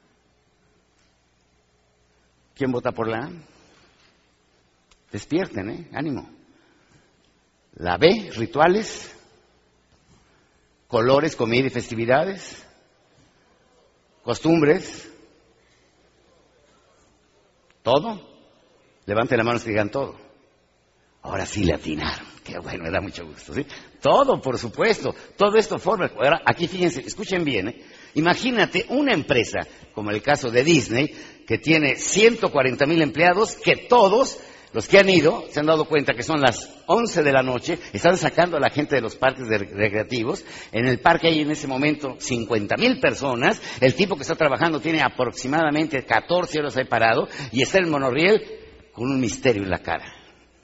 ¿Quién vota por la A? Despierten, ánimo. La B, rituales, colores, comida y festividades, costumbres, todo. Levanten la mano y digan todo. Ahora sí le atinaron. Qué bueno, me da mucho gusto, ¿sí? Todo, por supuesto. Todo esto forma. Ahora, aquí fíjense, escuchen bien, Imagínate una empresa, como el caso de Disney, que tiene 140,000 empleados, que todos los que han ido se han dado cuenta que son las 11 de la noche, están sacando a la gente de los parques recreativos. En el parque hay en ese momento 50,000 personas. El tipo que está trabajando tiene aproximadamente 14 horas ahí parado y está en el monorriel con un misterio en la cara.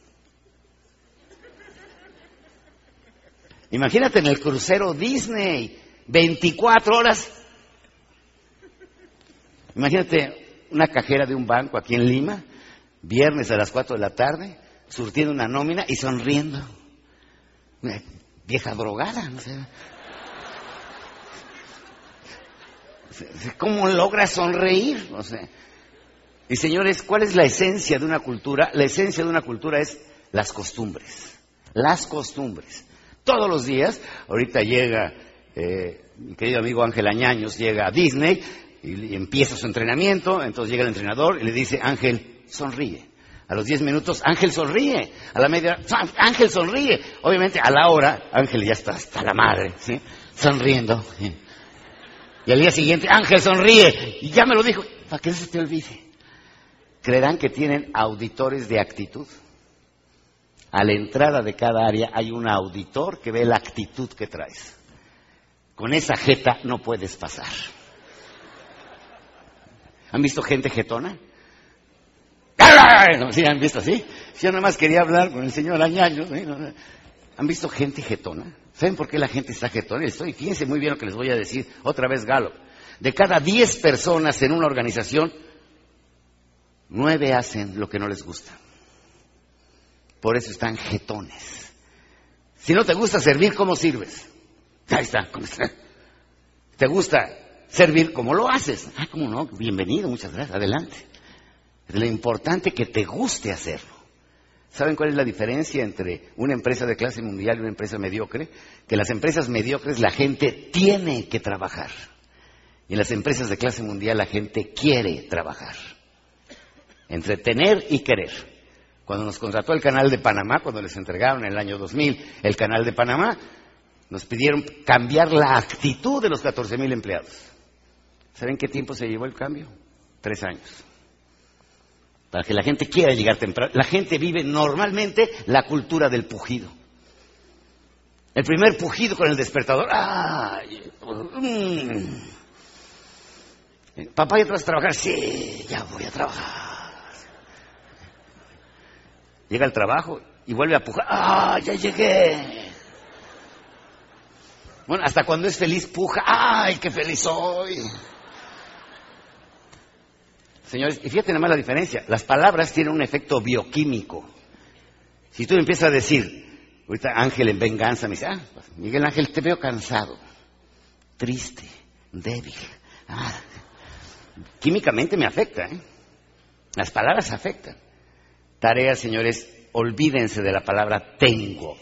Imagínate en el crucero Disney, 24 horas. Imagínate una cajera de un banco aquí en Lima, viernes a las 4 de la tarde, surtiendo una nómina y sonriendo. Una vieja drogada, no sé. ¿Cómo logra sonreír? O sea, y señores, ¿cuál es la esencia de una cultura? La esencia de una cultura es las costumbres. Las costumbres. Todos los días, ahorita llega mi querido amigo Ángel Añaños, llega a Disney y empieza su entrenamiento, entonces llega el entrenador y le dice, Ángel, sonríe. A los 10 minutos, Ángel sonríe. A la media hora, Ángel sonríe. Obviamente, a la hora, Ángel ya está hasta la madre, ¿sí? Sonriendo. ¿Sí? Y al día siguiente, Ángel sonríe. Y ya me lo dijo, para que no se te olvide. ¿Creerán que tienen auditores de actitud? A la entrada de cada área hay un auditor que ve la actitud que traes. Con esa jeta no puedes pasar. ¿Han visto gente jetona? ¿Sí han visto así? Yo nada más quería hablar con el señor Añaños. ¿Sí? ¿Han visto gente jetona? ¿Saben por qué la gente está jetona? Fíjense muy bien lo que les voy a decir. Otra vez Gallup. De cada 10 personas en una organización, 9 hacen lo que no les gusta. Por eso están jetones. Si no te gusta servir, ¿cómo sirves? Ahí está, ¿cómo está? ¿Te gusta servir? ¿Cómo lo haces? Ah, ¿cómo no? Bienvenido, muchas gracias, adelante. Es lo importante que te guste hacerlo. ¿Saben cuál es la diferencia entre una empresa de clase mundial y una empresa mediocre? Que en las empresas mediocres la gente tiene que trabajar. Y en las empresas de clase mundial la gente quiere trabajar. Entre tener y querer. Cuando nos contrató el Canal de Panamá, cuando les entregaron en el año 2000 el Canal de Panamá, nos pidieron cambiar la actitud de los 14,000 empleados. ¿Saben qué tiempo se llevó el cambio? 3 años. Para que la gente quiera llegar temprano. La gente vive normalmente la cultura del pujido. El primer pujido con el despertador. ¡Ay! Papá, ¿ya te vas a trabajar? Sí, ya voy a trabajar. Llega al trabajo y vuelve a pujar. ¡Ah, ya llegué! Bueno, hasta cuando es feliz puja. ¡Ay, qué feliz soy! Señores, y fíjate nada más la diferencia. Las palabras tienen un efecto bioquímico. Si tú empiezas a decir, ahorita Ángel en venganza me dice, Miguel Ángel, te veo cansado, triste, débil. Químicamente me afecta, ¿eh? Las palabras afectan. Tarea, señores, olvídense de la palabra tengo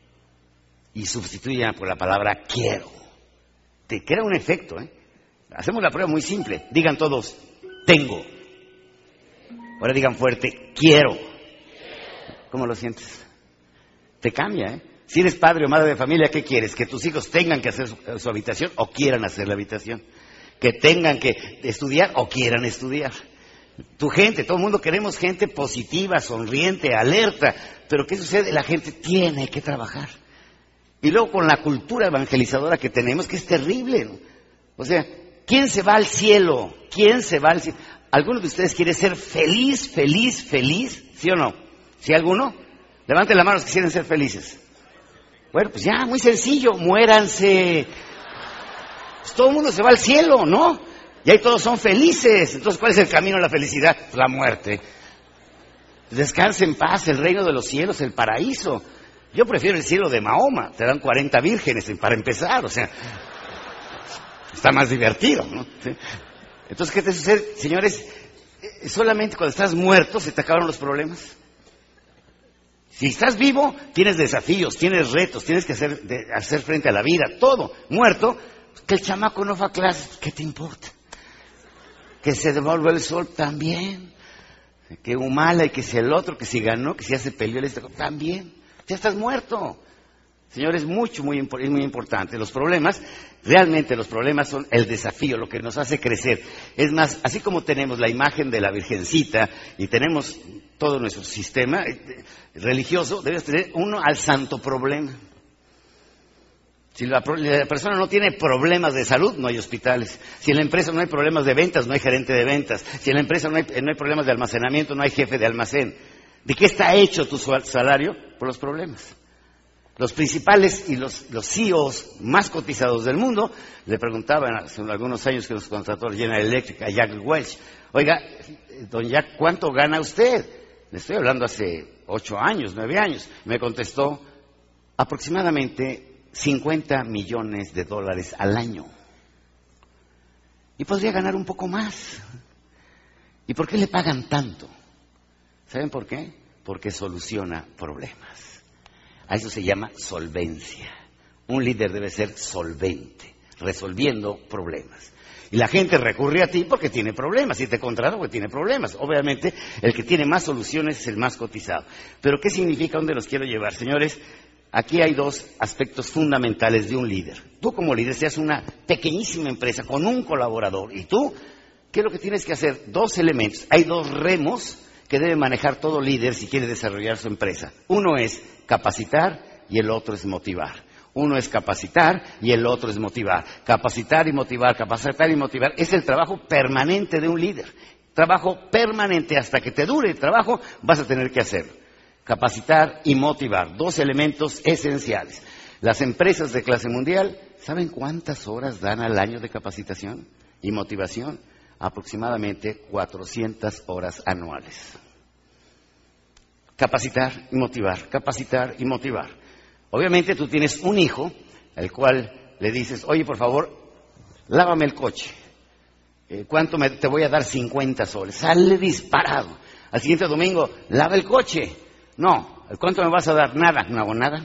y sustituyan por la palabra quiero. Te crea un efecto, ¿eh? Hacemos la prueba muy simple. Digan todos, tengo. Ahora digan fuerte, quiero. ¿Cómo lo sientes? Te cambia, ¿eh? Si eres padre o madre de familia, ¿qué quieres? ¿Que tus hijos tengan que hacer su habitación o quieran hacer la habitación? ¿Que tengan que estudiar o quieran estudiar? Tu gente, todo el mundo queremos gente positiva, sonriente, alerta. Pero ¿qué sucede? La gente tiene que trabajar. Y luego con la cultura evangelizadora que tenemos, que es terrible, ¿no? O sea, ¿quién se va al cielo? ¿Quién se va al cielo? ¿Alguno de ustedes quiere ser feliz, feliz, feliz? ¿Sí o no? ¿Sí alguno? Levanten la mano los que quieren ser felices. Bueno, pues ya, muy sencillo, muéranse. Pues todo el mundo se va al cielo, ¿no? Y ahí todos son felices. Entonces, ¿cuál es el camino a la felicidad? La muerte. Descanse en paz, el reino de los cielos, el paraíso. Yo prefiero el cielo de Mahoma. Te dan 40 vírgenes para empezar, o sea, está más divertido, ¿no? ¿Sí? Entonces, ¿qué te sucede? Señores, solamente cuando estás muerto se te acabaron los problemas. Si estás vivo, tienes desafíos, tienes retos, tienes que hacer frente a la vida, todo. Muerto, que el chamaco no fue a clase, ¿qué te importa? Que se devuelva el sol, también. Que Humala y que si el otro, que si ganó, que si ya se peleó, también. Ya estás muerto. Señores, es muy importante. Los problemas, realmente los problemas son el desafío, lo que nos hace crecer. Es más, así como tenemos la imagen de la Virgencita y tenemos todo nuestro sistema religioso, debes tener uno al santo problema. Si la persona no tiene problemas de salud, no hay hospitales. Si en la empresa no hay problemas de ventas, no hay gerente de ventas. Si en la empresa no hay problemas de almacenamiento, no hay jefe de almacén. ¿De qué está hecho tu salario? Por los problemas. Los principales y los CEOs más cotizados del mundo le preguntaban hace algunos años que nos contrató General Electric a Jack Welch, oiga, don Jack, ¿cuánto gana usted? Le estoy hablando hace 8 años, 9 años. Me contestó aproximadamente $50 millones al año. y podría ganar un poco más. ¿Y por qué le pagan tanto? ¿Saben por qué? Porque soluciona problemas. A eso se llama solvencia. Un líder debe ser solvente, resolviendo problemas. Y la gente recurre a ti porque tiene problemas, y te contrata porque tiene problemas. Obviamente, el que tiene más soluciones es el más cotizado. Pero, ¿qué significa? ¿Dónde los quiero llevar? Señores, aquí hay dos aspectos fundamentales de un líder. Tú como líder seas una pequeñísima empresa con un colaborador, y tú, ¿qué es lo que tienes que hacer? Dos elementos. Hay dos remos que debe manejar todo líder si quiere desarrollar su empresa. Uno es capacitar y el otro es motivar. Uno es capacitar y el otro es motivar. Capacitar y motivar, capacitar y motivar. Es el trabajo permanente de un líder. Trabajo permanente. Hasta que te dure el trabajo vas a tener que hacerlo. Capacitar y motivar. Dos elementos esenciales. Las empresas de clase mundial, ¿saben cuántas horas dan al año de capacitación y motivación? Aproximadamente 400 horas anuales. Capacitar y motivar, capacitar y motivar. Obviamente tú tienes un hijo, al cual le dices, oye, por favor, lávame el coche. ¿Cuánto te voy a dar? 50 soles. Sale disparado. Al siguiente domingo, lava el coche. No, ¿cuánto me vas a dar? Nada. No hago nada.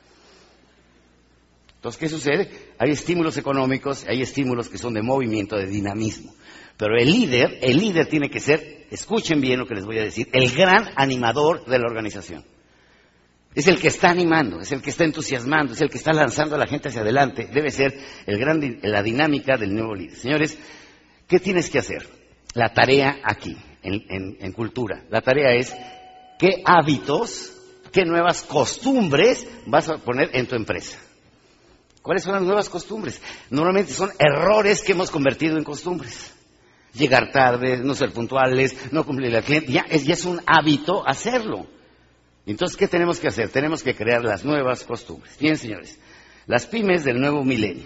Entonces, ¿qué sucede? Hay estímulos económicos, hay estímulos que son de movimiento, de dinamismo. Pero el líder tiene que ser, escuchen bien lo que les voy a decir, el gran animador de la organización. Es el que está animando, es el que está entusiasmando, es el que está lanzando a la gente hacia adelante. Debe ser la dinámica del nuevo líder. Señores, ¿qué tienes que hacer? La tarea aquí, en cultura. La tarea es, ¿qué hábitos, qué nuevas costumbres vas a poner en tu empresa? ¿Cuáles son las nuevas costumbres? Normalmente son errores que hemos convertido en costumbres. Llegar tarde, no ser puntuales, no cumplir al cliente. Ya es un hábito hacerlo. Entonces, ¿qué tenemos que hacer? Tenemos que crear las nuevas costumbres. Bien, señores, las pymes del nuevo milenio.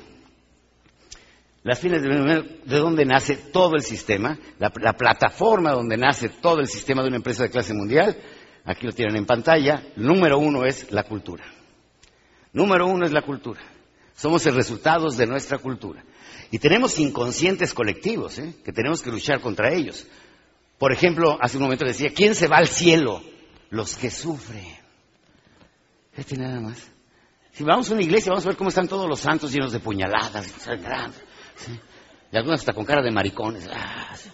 Las pymes del nuevo milenio, ¿de dónde nace todo el sistema? La plataforma donde nace todo el sistema de una empresa de clase mundial. Aquí lo tienen en pantalla. Número uno es la cultura. Número uno es la cultura. Somos el resultado de nuestra cultura. Y tenemos inconscientes colectivos, que tenemos que luchar contra ellos. Por ejemplo, hace un momento decía, ¿quién se va al cielo? Los que sufren. Fíjate nada más. Si vamos a una iglesia, vamos a ver cómo están todos los santos llenos de puñaladas, sangrando. ¿Sí? Y algunos hasta con cara de maricones. ¿Sí?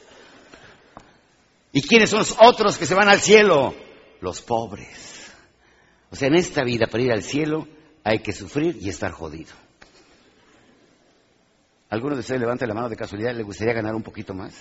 ¿Y quiénes son los otros que se van al cielo? Los pobres. O sea, en esta vida, para ir al cielo, hay que sufrir y estar jodido. ¿Alguno de ustedes levanta la mano de casualidad? ¿Le gustaría ganar un poquito más?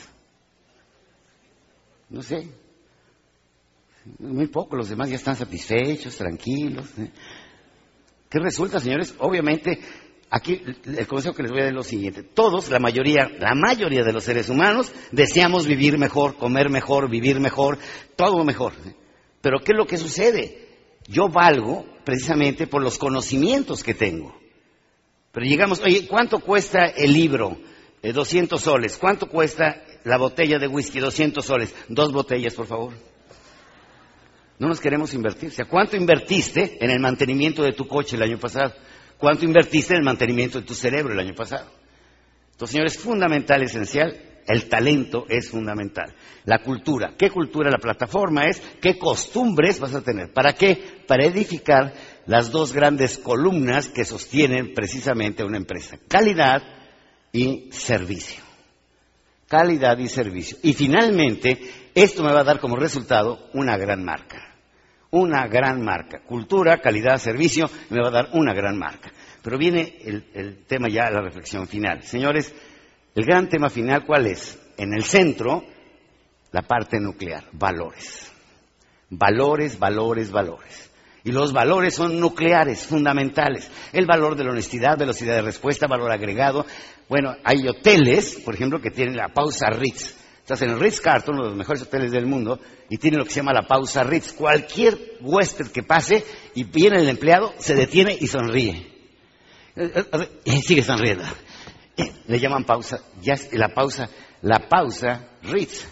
No sé. Muy poco, los demás ya están satisfechos, tranquilos. ¿Qué resulta, señores? Obviamente, aquí el consejo que les voy a dar es lo siguiente. Todos, la mayoría de los seres humanos, deseamos vivir mejor, comer mejor, vivir mejor, todo mejor. Pero ¿qué es lo que sucede? Yo valgo precisamente por los conocimientos que tengo. Pero llegamos, oye, ¿cuánto cuesta el libro? 200 soles. ¿Cuánto cuesta la botella de whisky? 200 soles. 2 botellas, por favor. No nos queremos invertir. O sea, ¿cuánto invertiste en el mantenimiento de tu coche el año pasado? ¿Cuánto invertiste en el mantenimiento de tu cerebro el año pasado? Entonces, señores, es fundamental, esencial. El talento es fundamental. La cultura. ¿Qué cultura? La plataforma es qué costumbres vas a tener. ¿Para qué? Para edificar las dos grandes columnas que sostienen precisamente una empresa. Calidad y servicio. Calidad y servicio. Y finalmente, esto me va a dar como resultado una gran marca. Una gran marca. Cultura, calidad, servicio, me va a dar una gran marca. Pero viene el tema ya, la reflexión final. Señores, el gran tema final, ¿cuál es? En el centro, la parte nuclear, valores. Valores, valores, valores. Y los valores son nucleares, fundamentales. El valor de la honestidad, velocidad de respuesta, valor agregado. Bueno, hay hoteles, por ejemplo, que tienen la pausa Ritz. Estás en el Ritz-Carlton, uno de los mejores hoteles del mundo, y tiene lo que se llama la pausa Ritz. Cualquier huésped que pase y viene el empleado, se detiene y sonríe. Y sigue sonriendo. Le llaman pausa, la pausa Ritz.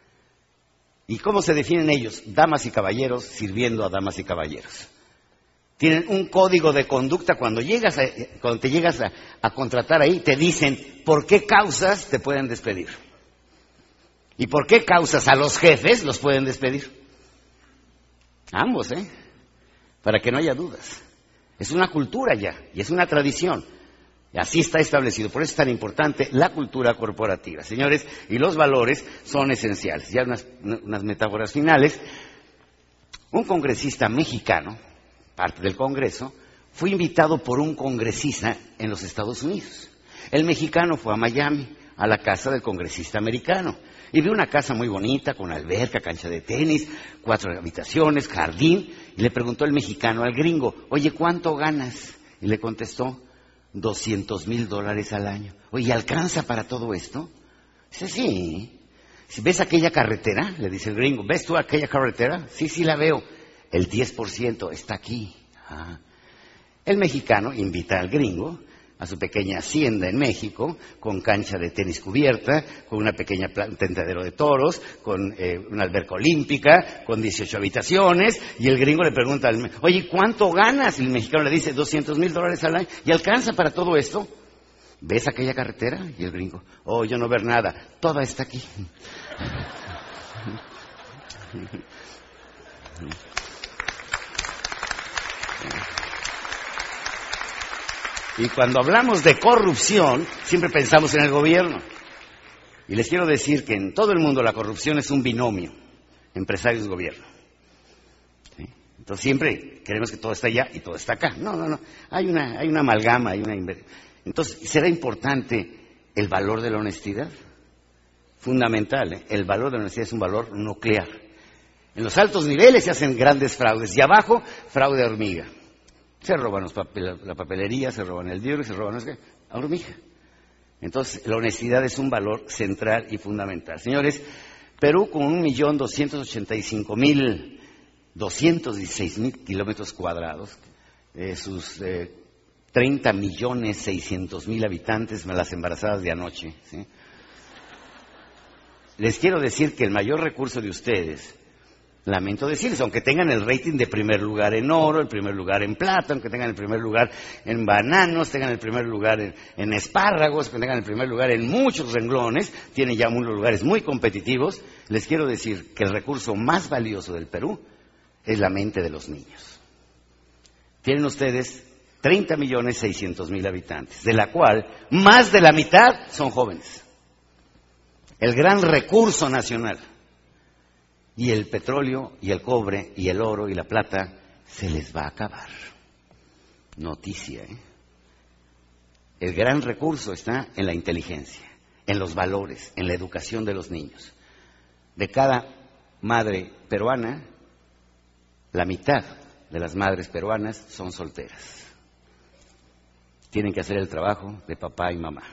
¿Y cómo se definen ellos? Damas y caballeros sirviendo a damas y caballeros. Tienen un código de conducta. Cuando te llegas a contratar ahí, te dicen por qué causas te pueden despedir. Y por qué causas a los jefes los pueden despedir. Ambos, para que no haya dudas. Es una cultura ya, y es una tradición. Y así está establecido. Por eso es tan importante la cultura corporativa. Señores, y los valores son esenciales. Ya unas metáforas finales. Un congresista mexicano, parte del Congreso, fue invitado por un congresista en los Estados Unidos. El mexicano fue a Miami, a la casa del congresista americano. Y vio una casa muy bonita, con alberca, cancha de tenis, 4 habitaciones, jardín. Y le preguntó el mexicano al gringo, oye, ¿cuánto ganas? Y le contestó, $200,000 al año. Oye, ¿alcanza para todo esto? Dice, sí. Si ves aquella carretera, le dice el gringo, ¿ves tú aquella carretera? Sí, sí la veo. El 10% está aquí. El mexicano invita al gringo a su pequeña hacienda en México, con cancha de tenis cubierta, con una pequeña tentadero de toros, con una alberca olímpica, con 18 habitaciones, y el gringo le pregunta, oye, ¿cuánto ganas? Y el mexicano le dice, $200,000 al año, ¿y alcanza para todo esto? ¿Ves aquella carretera? Y el gringo, oh, yo no veo nada, toda está aquí. Y cuando hablamos de corrupción, siempre pensamos en el gobierno. Y les quiero decir que en todo el mundo la corrupción es un binomio, empresarios-gobierno. ¿Sí? Entonces siempre queremos que todo está allá y todo está acá. No. Hay una amalgama, Entonces, ¿será importante el valor de la honestidad? Fundamental, El valor de la honestidad es un valor nuclear. En los altos niveles se hacen grandes fraudes y abajo, fraude a hormiga. Se roban la papelería, se roban el dinero, se roban a hormiga. Entonces, la honestidad es un valor central y fundamental. Señores, Perú con 1.285.216.000 kilómetros cuadrados, sus 30.600.000 habitantes, las embarazadas de anoche. ¿Sí? Les quiero decir que el mayor recurso de ustedes, lamento decirles, aunque tengan el rating de primer lugar en oro, el primer lugar en plata, aunque tengan el primer lugar en bananos, tengan el primer lugar en espárragos, que tengan el primer lugar en muchos renglones, tienen ya unos lugares muy competitivos, les quiero decir que el recurso más valioso del Perú es la mente de los niños. Tienen ustedes 30.600.000 habitantes, de la cual más de la mitad son jóvenes. El gran recurso nacional. Y el petróleo, y el cobre, y el oro, y la plata, se les va a acabar. Noticia, El gran recurso está en la inteligencia, en los valores, en la educación de los niños. De cada madre peruana, la mitad de las madres peruanas son solteras. Tienen que hacer el trabajo de papá y mamá.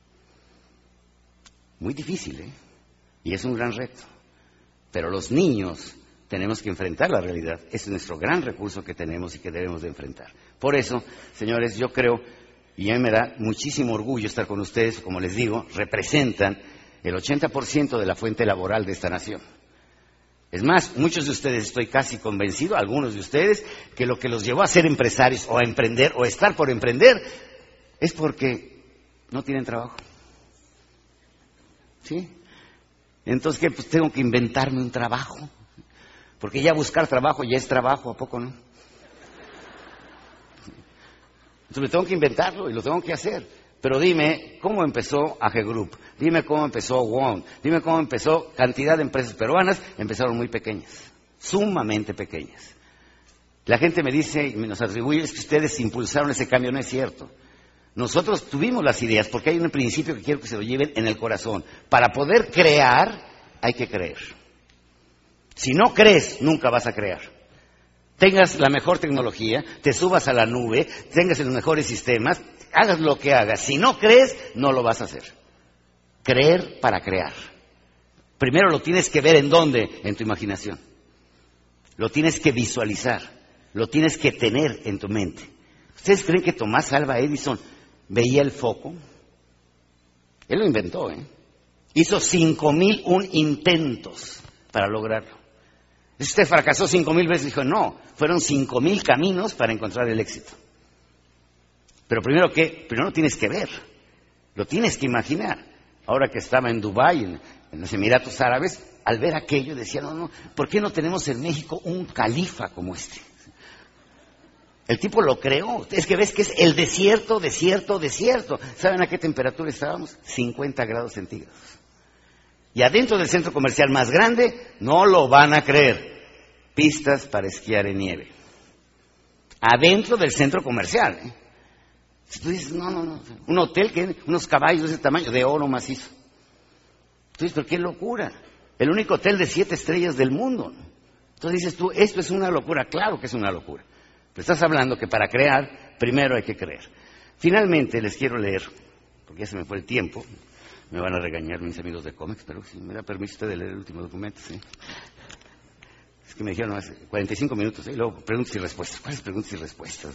Muy difícil, Y es un gran reto. Pero los niños tenemos que enfrentar la realidad. Es nuestro gran recurso que tenemos y que debemos de enfrentar. Por eso, señores, yo creo, y a mí me da muchísimo orgullo estar con ustedes, como les digo, representan el 80% de la fuente laboral de esta nación. Es más, muchos de ustedes, estoy casi convencido, algunos de ustedes, que lo que los llevó a ser empresarios o a emprender o a estar por emprender es porque no tienen trabajo. ¿Sí? Entonces, ¿qué? Pues tengo que inventarme un trabajo. Porque ya buscar trabajo ya es trabajo, ¿a poco no? Entonces me tengo que inventarlo y lo tengo que hacer. Pero dime, ¿cómo empezó AG Group? Dime cómo empezó WOM. Dime cómo empezó cantidad de empresas peruanas. Empezaron muy pequeñas, sumamente pequeñas. La gente me dice y nos atribuye, es que ustedes impulsaron ese cambio. No es cierto. Nosotros tuvimos las ideas, porque hay un principio que quiero que se lo lleven en el corazón. Para poder crear, hay que creer. Si no crees, nunca vas a crear. Tengas la mejor tecnología, te subas a la nube, tengas los mejores sistemas, hagas lo que hagas. Si no crees, no lo vas a hacer. Creer para crear. Primero lo tienes que ver en dónde, en tu imaginación. Lo tienes que visualizar, lo tienes que tener en tu mente. ¿Ustedes creen que Tomás Alva Edison veía el foco? Él lo inventó, Hizo 5,001 intentos para lograrlo. Usted fracasó 5,000 veces. Dijo, no, fueron 5,000 caminos para encontrar el éxito. Pero primero tienes que ver, lo tienes que imaginar. Ahora que estaba en Dubái, en los Emiratos Árabes, al ver aquello decía, no, ¿por qué no tenemos en México un califa como este? El tipo lo creó. Es que ves que es el desierto. ¿Saben a qué temperatura estábamos? 50 grados centígrados. Y adentro del centro comercial más grande, no lo van a creer, pistas para esquiar en nieve. Adentro del centro comercial, ¿eh? Tú dices, no. Un hotel que unos caballos de ese tamaño, de oro macizo. Tú dices, pero qué locura. El único hotel de 7 estrellas del mundo. Entonces dices tú, esto es una locura. Claro que es una locura. Pero estás hablando que para crear, primero hay que creer. Finalmente les quiero leer, porque ya se me fue el tiempo. Me van a regañar mis amigos de cómics, pero si me da permiso usted de leer el último documento, sí. Es que me dijeron hace 45 minutos, y luego preguntas y respuestas. ¿Cuáles preguntas y respuestas?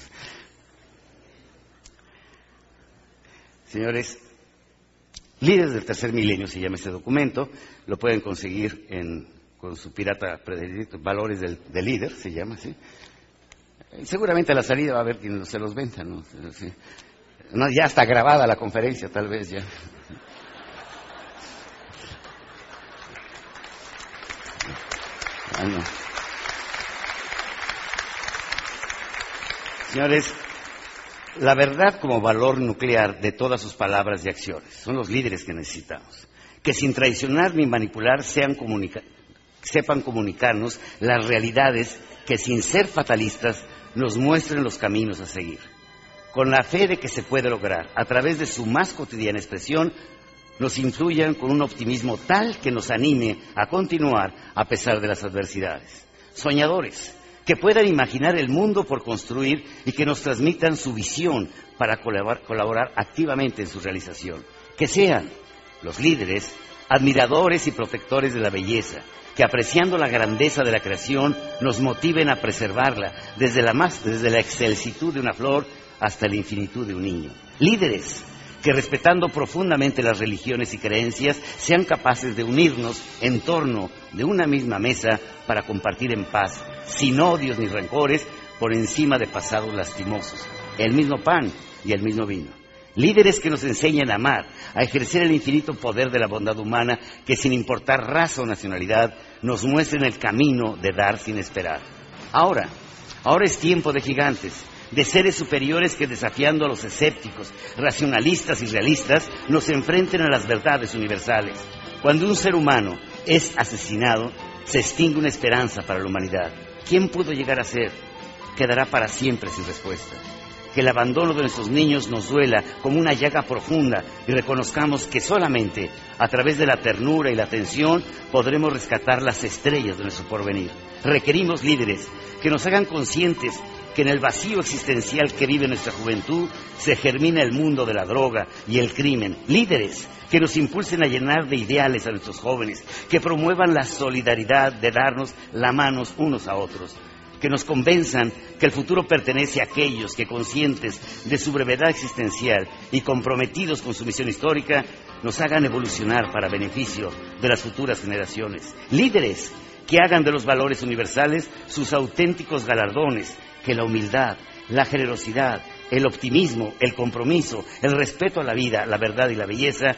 Señores, líderes del tercer milenio se llama este documento, lo pueden conseguir con su pirata predilecto, Valores del Líder, se llama, ¿sí? Seguramente a la salida va a haber quien se los venda, ¿no? Sí. No, ya está grabada la conferencia, tal vez ya. No. Señores, la verdad como valor nuclear de todas sus palabras y acciones son los líderes que necesitamos, que sin traicionar ni manipular sepan comunicarnos las realidades, que sin ser fatalistas nos muestren los caminos a seguir, con la fe de que se puede lograr, a través de su más cotidiana expresión, nos influyan con un optimismo tal que nos anime a continuar a pesar de las adversidades. Soñadores, que puedan imaginar el mundo por construir y que nos transmitan su visión para colaborar activamente en su realización. Que sean los líderes, admiradores y protectores de la belleza, que apreciando la grandeza de la creación nos motiven a preservarla desde la excelsitud de una flor hasta la infinitud de un niño. Líderes que respetando profundamente las religiones y creencias sean capaces de unirnos en torno de una misma mesa para compartir en paz, sin odios ni rencores, por encima de pasados lastimosos, el mismo pan y el mismo vino. Líderes que nos enseñen a amar, a ejercer el infinito poder de la bondad humana, que sin importar raza o nacionalidad, nos muestren el camino de dar sin esperar. Ahora es tiempo de gigantes, de seres superiores que, desafiando a los escépticos, racionalistas y realistas, nos enfrenten a las verdades universales. Cuando un ser humano es asesinado, se extingue una esperanza para la humanidad. ¿Quién pudo llegar a ser? Quedará para siempre sin respuesta. Que el abandono de nuestros niños nos duela como una llaga profunda y reconozcamos que solamente a través de la ternura y la atención podremos rescatar las estrellas de nuestro porvenir. Requerimos líderes que nos hagan conscientes que en el vacío existencial que vive nuestra juventud se germina el mundo de la droga y el crimen. Líderes que nos impulsen a llenar de ideales a nuestros jóvenes, que promuevan la solidaridad de darnos la mano unos a otros, que nos convenzan que el futuro pertenece a aquellos que, conscientes de su brevedad existencial y comprometidos con su misión histórica, nos hagan evolucionar para beneficio de las futuras generaciones. Líderes que hagan de los valores universales sus auténticos galardones, que la humildad, la generosidad, el optimismo, el compromiso, el respeto a la vida, la verdad y la belleza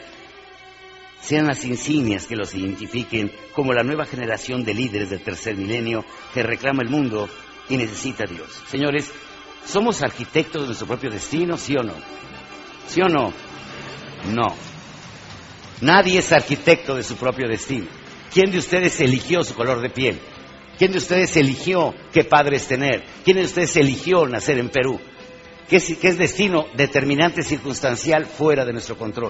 sean las insignias que los identifiquen como la nueva generación de líderes del tercer milenio que reclama el mundo y necesita a Dios. Señores, ¿somos arquitectos de nuestro propio destino, sí o no? ¿Sí o no? No. Nadie es arquitecto de su propio destino. ¿Quién de ustedes eligió su color de piel? ¿Quién de ustedes eligió qué padres tener? ¿Quién de ustedes eligió nacer en Perú? ¿Qué es destino determinante circunstancial fuera de nuestro control?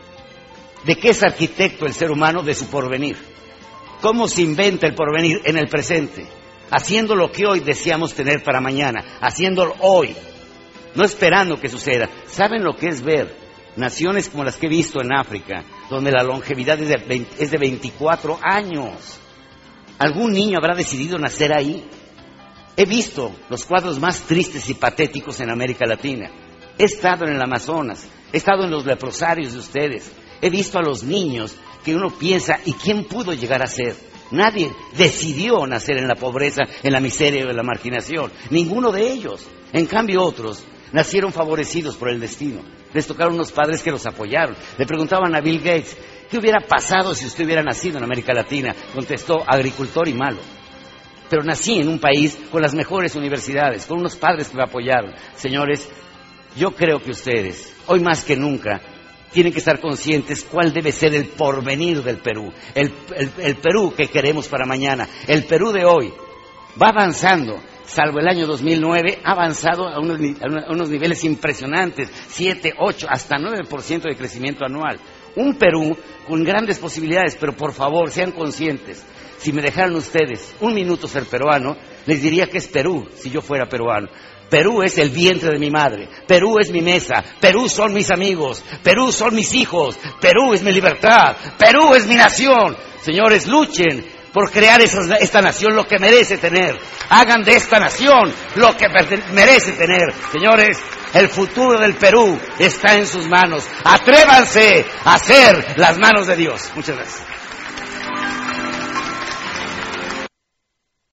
¿De qué es arquitecto el ser humano? De su porvenir. ¿Cómo se inventa el porvenir? En el presente. Haciendo lo que hoy deseamos tener para mañana. Haciéndolo hoy. No esperando que suceda. ¿Saben lo que es ver naciones como las que he visto en África, donde la longevidad es de 24 años? ¿Algún niño habrá decidido nacer ahí? He visto los cuadros más tristes y patéticos en América Latina. He estado en el Amazonas, he estado en los leprosarios de ustedes. He visto a los niños que uno piensa, ¿y quién pudo llegar a ser? Nadie decidió nacer en la pobreza, en la miseria o en la marginación. Ninguno de ellos. En cambio, otros nacieron favorecidos por el destino. Les tocaron unos padres que los apoyaron. Le preguntaban a Bill Gates, ¿qué hubiera pasado si usted hubiera nacido en América Latina? Contestó, agricultor y malo. Pero nací en un país con las mejores universidades, con unos padres que me apoyaron. Señores, yo creo que ustedes, hoy más que nunca, tienen que estar conscientes cuál debe ser el porvenir del Perú. El Perú que queremos para mañana. El Perú de hoy va avanzando. Salvo el año 2009, ha avanzado a unos niveles impresionantes, 7, 8, hasta 9% de crecimiento anual. Un Perú con grandes posibilidades, pero por favor, sean conscientes. Si me dejaran ustedes un minuto ser peruano, les diría que es Perú, si yo fuera peruano. Perú es el vientre de mi madre, Perú es mi mesa, Perú son mis amigos, Perú son mis hijos, Perú es mi libertad, Perú es mi nación. Señores, luchen por crear esta nación lo que merece tener. Hagan de esta nación lo que merece tener. Señores, el futuro del Perú está en sus manos. Atrévanse a ser las manos de Dios. Muchas gracias.